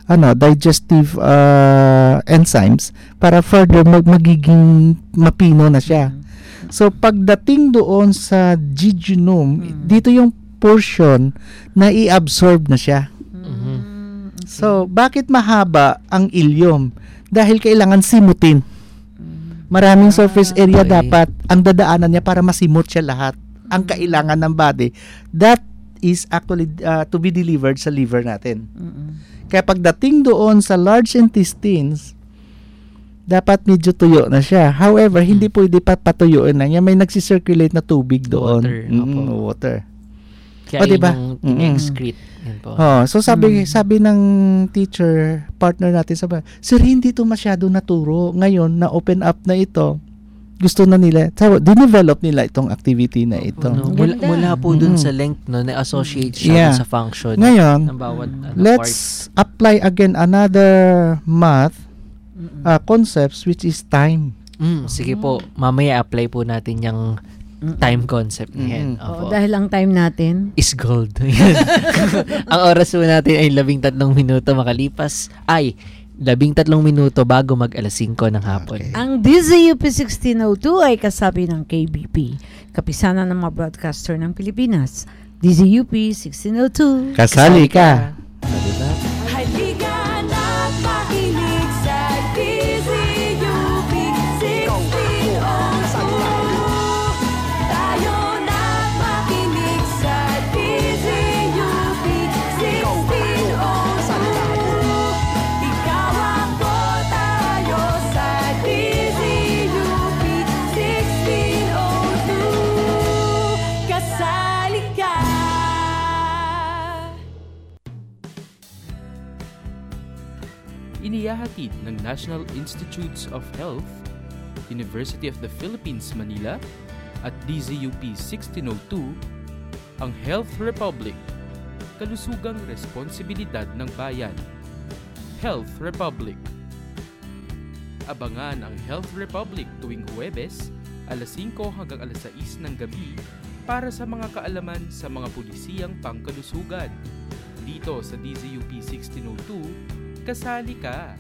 enzymes para further magiging mapino na siya. So, pagdating doon sa jejunum, dito yung portion na i-absorb na siya. So, bakit mahaba ang ileum? Dahil kailangan simutin. Maraming surface area dapat ang dadaanan niya para masimot siya lahat. Ang kailangan ng body, that is actually to be delivered sa liver natin. Kaya pagdating doon sa large intestines, dapat medyo tuyo na siya. However, hindi pwede patuyuin na niya. May nagsisirculate na tubig doon. Water. Kaya diba? Excrete. So sabi ng teacher partner natin, sabi, sir, hindi to masyado naturo. Ngayon na open up na ito, gusto na nila, dinevelop nila itong activity na ito. Mula po dun sa length na associate siya sa function ngayon, ng bawat let's apply again another math concepts, which is time. Sige po, mamaya apply po natin yung time concept niyan. Dahil ang time natin is gold. Ang oras po natin ay 13 minuto makalipas. 13 minuto bago mag alas 5 ng hapon. Okay. Ang DZUP 1602 ay kasabi ng KBP, kapisanan ng mga broadcaster ng Pilipinas. DZUP 1602. Kasali ka. Halika na't makinig sa DZUP 1602. Tayo na't makinig sa DZUP 1602. Ikaw ako, tayo sa DZUP 1602. Kasali ka. Inihahatid ng National Institutes of Health, University of the Philippines, Manila at DZUP 1602 ang Health Republic, kalusugang responsibilidad ng bayan. Health Republic. Abangan ang Health Republic tuwing Huwebes, alas 5 hanggang alas 6 ng gabi para sa mga kaalaman sa mga pulisiyang pangkalusugan. Dito sa DZUP 1602, kasali ka!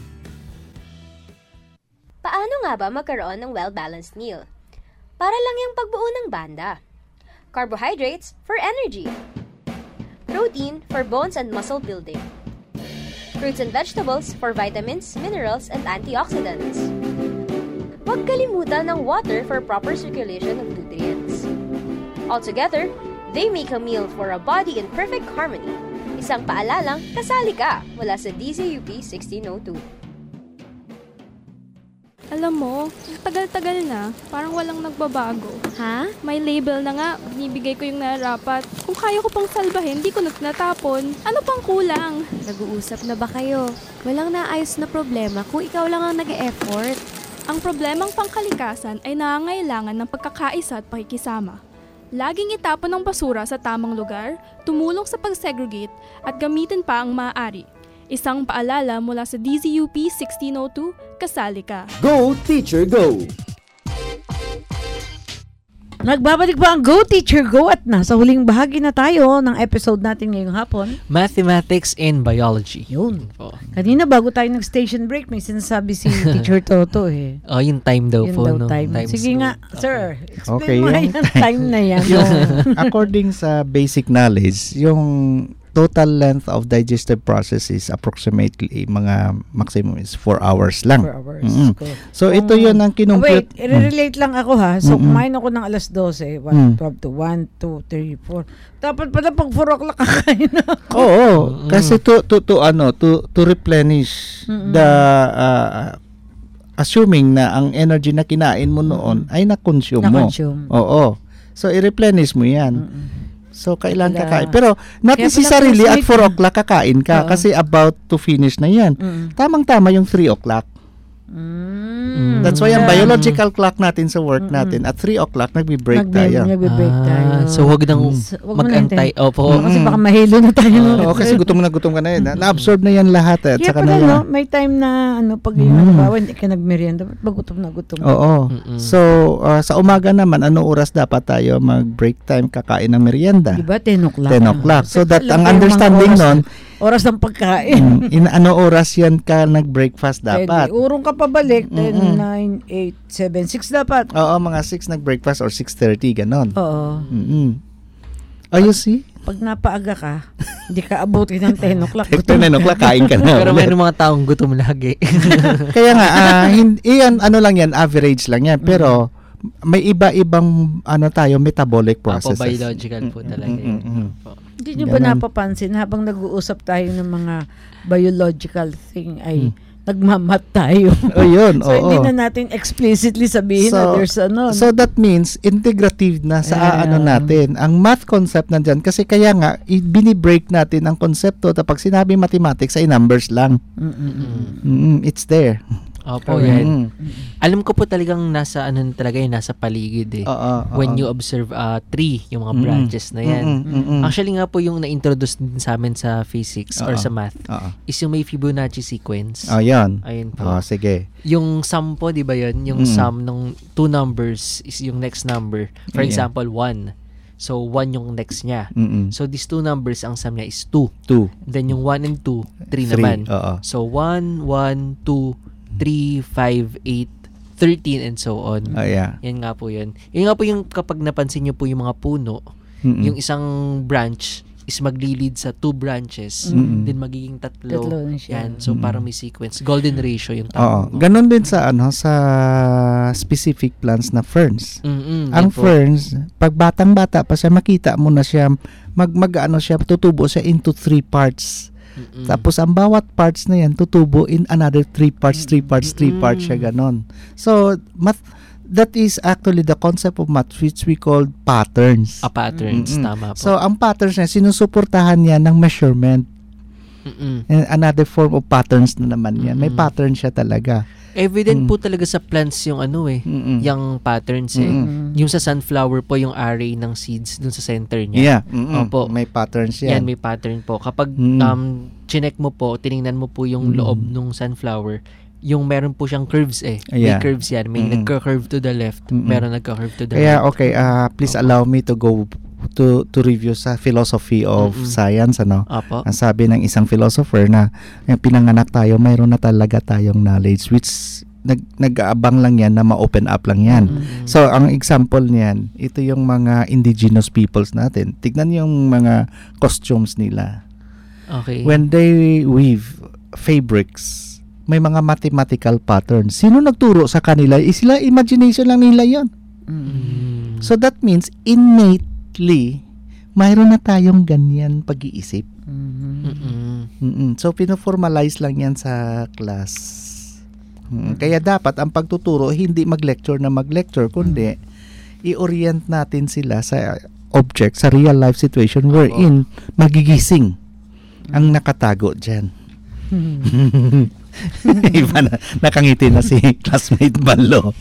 Paano nga ba magkaroon ng well-balanced meal? Para lang yung pagbuo ng banda. Carbohydrates for energy. Protein for bones and muscle building. Fruits and vegetables for vitamins, minerals, and antioxidants. Huwag kalimutan ng water for proper circulation of nutrients. Altogether, they make a meal for a body in perfect harmony. Isang paalalang kasali ka mula sa DZUP 1602. Alam mo, tagal-tagal na, parang walang nagbabago. Ha? May label na nga, binibigay ko yung narapat. Kung kaya ko pang salbahin, di ko natapon. Ano pang kulang? Nag-uusap na ba kayo? Walang naayos na problema kung ikaw lang ang nag-e-effort. Ang problemang pangkalikasan ay nangangailangan ng pagkakaisa at pakikisama. Laging itapon ang basura sa tamang lugar, tumulong sa pag-segregate, at gamitin pa ang maaari. Isang paalala mula sa DZUP 1602, kasali ka. Go Teacher Go! Nagbabalik pa ang Go Teacher Go at nasa huling bahagi na tayo ng episode natin ngayong hapon. Mathematics and Biology. Yun. Kanina bago tayo nag-station break, may sinasabi si Teacher Toto eh. Yung time daw po. Yun daw time. Sige nga, sir. Explain mo yung time na yan. According sa basic knowledge, yung total length of digestive process is approximately mga maximum is 4 hours lang. 4 hours. So ito yun ang kinumpute. Wait, i-relate lang ako ha. So kumain ako ng alas 12, 12 to 1, 2, 3, 4. Dapat pala pag 4 o'clock kakain na ako. Oo, kasi to replenish the assuming na ang energy na kinain mo noon ay na-consume mo. Oo. So i-replenish mo 'yan. So, kailan Kaya- kakain? Pero, not Kaya pala necessarily at classmate 4 o'clock kakain ka Oo. kasi about to finish na yan. Tamang-tama yung 3 o'clock. That's why ang biological clock natin sa work natin, at 3 o'clock, nagbe-break tayo. Nagbe-break tayo. So, wag nang Wag mo na mag-antay. hintayin. Opo. Kasi baka mahilo na tayo. Oo, kasi gutom ka na yan. Na-absorb na yan lahat. At Kaya saka pala, na yan. no, may time na, pag yung halimbawa, hindi ka nagmerienda, ba't gutom na gutom? Oo. So, sa umaga naman, anong oras dapat tayo mag-break time kakain ng merienda? Diba? 10 o'clock. 10 o'clock. So, that Alam ang ko yung understanding mga nun, oras ng pagkain. ano oras yan ka nag-breakfast dapat? Urong ka pabalik, 10, 9, 8, 7, 6 dapat. Oo, mga 6 nag-breakfast or 6:30, ganon. Oo. Oh, you see? Pag napaaga ka, hindi ka abuti ng 10 o'clock. 10 o'clock, kain ka na. Pero may mga taong gutom lagi. Kaya nga, yan, lang yan, average lang yan. Pero, may iba-ibang tayo metabolic processes. Biological po talaga yun. Hindi nyo ba napapansin habang nag-uusap tayo ng mga biological thing ay nagmamat tayo. Yun. So, hindi na natin explicitly sabihin na there's So, that means integrative na sa natin. Ang math concept nandyan. Kasi kaya nga, binibreak natin ang konsepto. Tapos sinabi mathematics ay numbers lang. It's there. Opo, yan. Alam ko po talagang nasa nasa paligid eh. When you observe tree, yung mga branches na yan. Actually nga po yung na-introduce din sa amin sa physics or sa math is yung may Fibonacci sequence. Yan. Ayun po. Sige. Yung sum po, di ba yun? Yung sum ng two numbers is yung next number. For example, 1. So, 1 yung next niya. So, these two numbers, ang sum niya is 2. Then, yung 1 and 2, 3 naman. So, 1, 1, 2, 3, 5, 8, 13, and so on. Yan nga po yun. Yan nga po yung kapag napansin nyo po yung mga puno, yung isang branch is maglilid sa 2 branches, then magiging tatlo yan. So, parang may sequence. Golden ratio yung tawag. Ganon din sa sa specific plants na ferns. Ang ferns, pag batang-bata pa siya, makita mo na siya, tutubo siya into 3 parts. Tapos ang bawat parts na yan tutubo in another 3 parts siya ganon. So that is actually the concept of math which we call patterns. Patterns, tama po. So ang patterns na sinusuportahan niya ng measurement. And another form of patterns na naman yan. May pattern siya talaga. Evident po talaga sa plants yung yung patterns Yung sa sunflower po yung array ng seeds dun sa center niya. Opo. May patterns yan. Yan, may pattern po. Kapag chinek mo po, tiningnan mo po yung loob ng sunflower, yung meron po siyang curves May curves yan. May nagka-curve to the left, meron nagka-curve to the right. Okay, please allow me to go to review sa philosophy of science Apo. Ang sabi ng isang philosopher na pinanganak tayo, mayroon na talaga tayong knowledge which nag-aabang lang yan na ma-open up lang yan. So ang example niyan, ito yung mga indigenous peoples natin. Tignan yung mga costumes nila. Okay. When they weave fabrics, may mga mathematical patterns. Sino nagturo sa kanila? Sila, imagination lang nila yon. So that means innately mayroon na tayong ganyan pag-iisip. So pino-formalize lang yan sa class. Kaya dapat ang pagtuturo hindi mag-lecture, kundi i-orient natin sila sa object, sa real life situation wherein magigising ang nakatago dyan. Iba na, nakangiti na si classmate Banlo.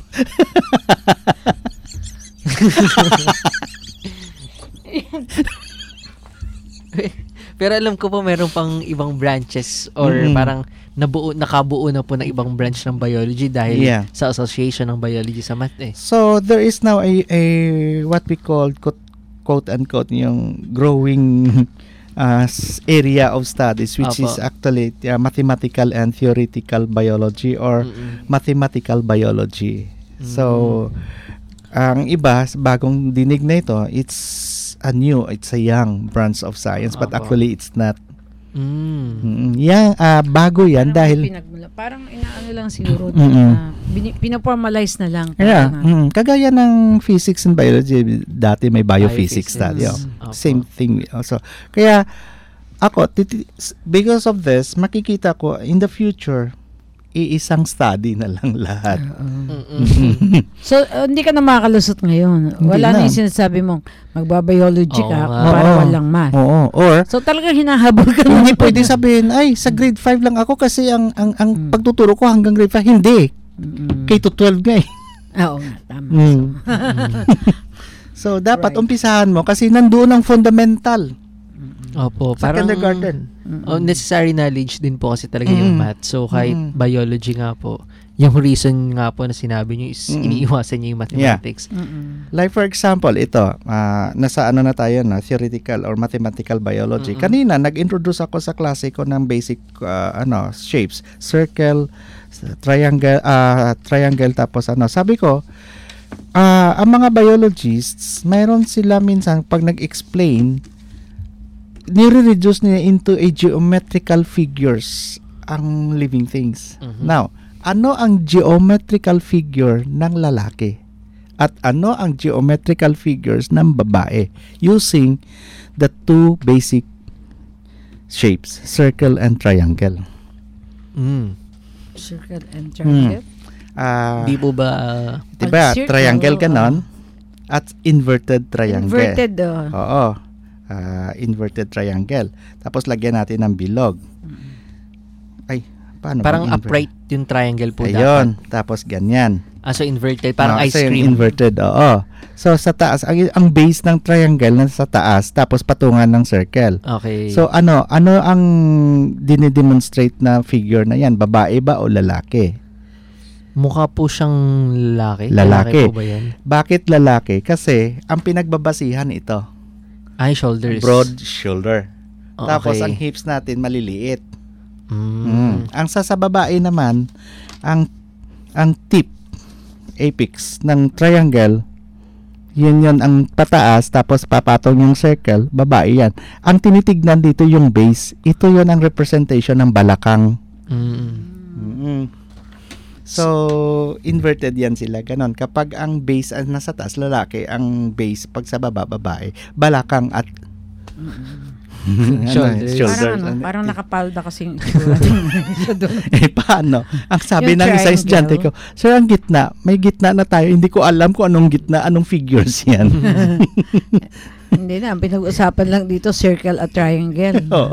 Pero alam ko po meron pang ibang branches or parang nakabuo na po ng ibang branch ng biology dahil sa association ng biology sa math So there is now a what we call quote unquote yung growing area of studies which is actually mathematical and theoretical biology or mathematical biology. So ang iba bagong dinig na ito, it's a young branch of science but actually it's not. Bago yan dahil parang inaano lang siguro pinaformalize na lang. Kagaya ng physics and biology, dati may biophysics study. Same thing also. Kaya ako, because of this, makikita ko in the future, iisang study na lang lahat. So, hindi ka na makakalusot ngayon. Hindi Wala na na. yung sinasabi mong magbabiology ka Oo nga. para Oo. walang math. Oo. Or, So, talagang hinahabol ka na. hindi pwede sabihin, ay, sa grade 5 lang ako kasi ang pagtuturo ko hanggang grade 5. Hindi. K-12 nga eh. Oo nga, tama. So, dapat umpisahan mo kasi nandoon ang fundamental. Opo, Sa parang kindergarten. necessary knowledge din po kasi talaga yung math. So kahit biology nga po, yung reason nga po na sinabi niyo is iniiwasan niyo yung mathematics. Like for example, ito, nasa ano na tayo na theoretical or mathematical biology. Kanina nag-introduce ako sa klase ko ng basic shapes, circle, triangle tapos sabi ko, ang mga biologists, mayroon sila minsan pag nag-explain, nire-reduce nila into a geometrical figures ang living things. Now, ano ang geometrical figure ng lalaki? At ano ang geometrical figures ng babae? Using the two basic shapes, circle and triangle. Circle and triangle? Di po ba... diba, triangle ganon at inverted triangle. Inverted, Oo. Inverted triangle. Tapos lagyan natin ng bilog. Ay, paano? Parang upright yung triangle po Ayun, dapat. tapos ganyan. So inverted, parang ice So cream. inverted, oo. So sa taas, ang base ng triangle nasa taas, tapos patungan ng circle. Okay. So ano ang dinidemonstrate na figure na yan? Babae ba o lalaki? Mukha po siyang lalaki. Lalaki. Po ba yan? Bakit lalaki? Kasi ang pinagbabasihan ito, ay, shoulders. broad shoulder. Okay. Tapos ang hips natin maliliit. Ang sa babae naman, ang tip, apex ng triangle, yun ang pataas, tapos papatong yung circle, babae yan. Ang tinitignan dito yung base, ito yun ang representation ng balakang. So, inverted yan sila. Ganon. Kapag ang base ang nasa taas, lalaki, ang base pag sa baba, babae, balakang at shoulders. Parang nakapalda kasi yung itsura. Paano? Ang sabi Yung ng isa triangle. estudyante ko, sir, ang gitna, may gitna na tayo. Hindi ko alam kung anong gitna, anong figures yan. Hindi na, ang pinag-usapan lang dito, circle at triangle.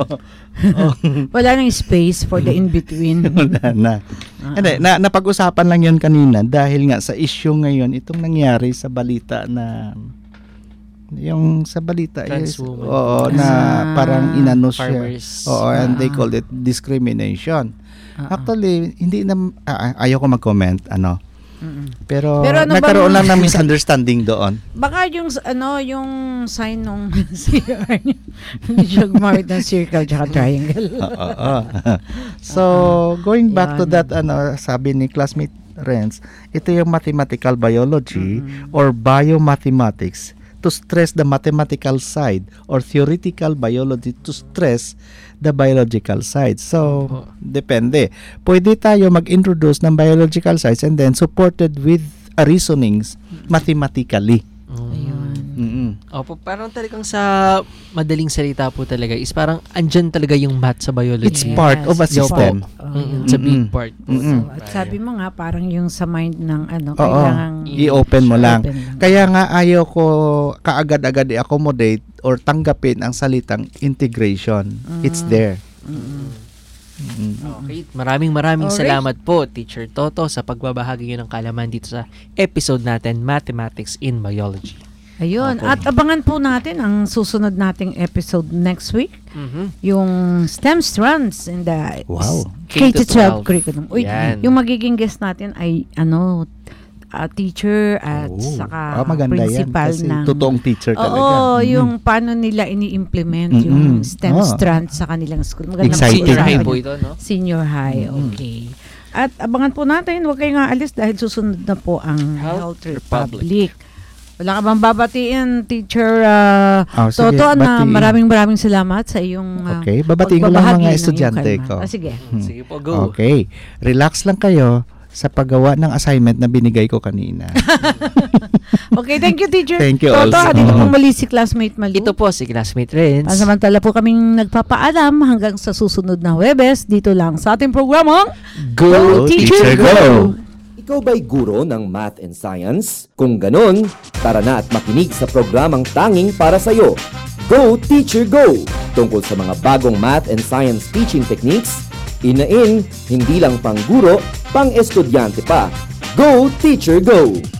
Wala nang space for the in-between. Wala na. Hindi, napag-usapan lang yun kanina dahil nga sa issue ngayon, itong nangyari sa balita na yung sa balita is, na parang inano siya. Farmers. And they called it discrimination. Actually, hindi na ayoko mag-comment Pero nagkaroon lang ng misunderstanding doon. Baka yung sign nung CR hindi siya gumamit ng circle at triangle. So, going back to that, sabi ni classmate Renz, ito yung mathematical biology or biomathematics to stress the mathematical side or theoretical biology to stress the biological side. So, depende. Pwede tayo mag-introduce ng biological sides and then supported with reasonings mathematically. Opo, parang talagang sa madaling salita po talaga is parang andyan talaga yung math sa biology. It's part of a system. It's a big part. At sabi mo nga, parang yung sa mind ng kailangan i-open mo lang. Kaya nga ayaw ko kaagad-agad i-accommodate or tanggapin ang salitang integration. It's there. Okay, maraming salamat po, Teacher Toto, sa pagbabahagi niyo ng kaalaman dito sa episode natin, Mathematics in Biology. Ayun. At abangan po natin ang susunod nating episode next week. Yung STEM strands in the K-12 curriculum. Yung magiging guest natin ay teacher at saka principal yan, totoong teacher talaga. Oo, yung paano nila ini-implement yung STEM strands sa kanilang school. Magandang Exciting. Senior high po ito, no? Senior high, okay. At abangan po natin, huwag kayong aalis dahil susunod na po ang Health Republic. Wala ka bang babatiin, Teacher Toto, na maraming salamat sa iyong babatiin ko lang mga estudyante ko. Sige. Sige po, go. Okay. Relax lang kayo. sa paggawa ng assignment na binigay ko kanina. Okay, thank you, teacher. Thank you Toto, also. dito pong mali si classmate Malu. Ito po si classmate Renz. Pansamantala po kaming nagpapaalam hanggang sa susunod na Huwebes dito lang sa ating programang Go, Teacher, Go! Ikaw ba'y guro ng math and science? Kung ganon, tara na at makinig sa programang tanging para sa'yo. Go, Teacher, Go! Tungkol sa mga bagong math and science teaching techniques, inain, hindi lang pang guro, pang estudyante pa. Go, Teacher, Go!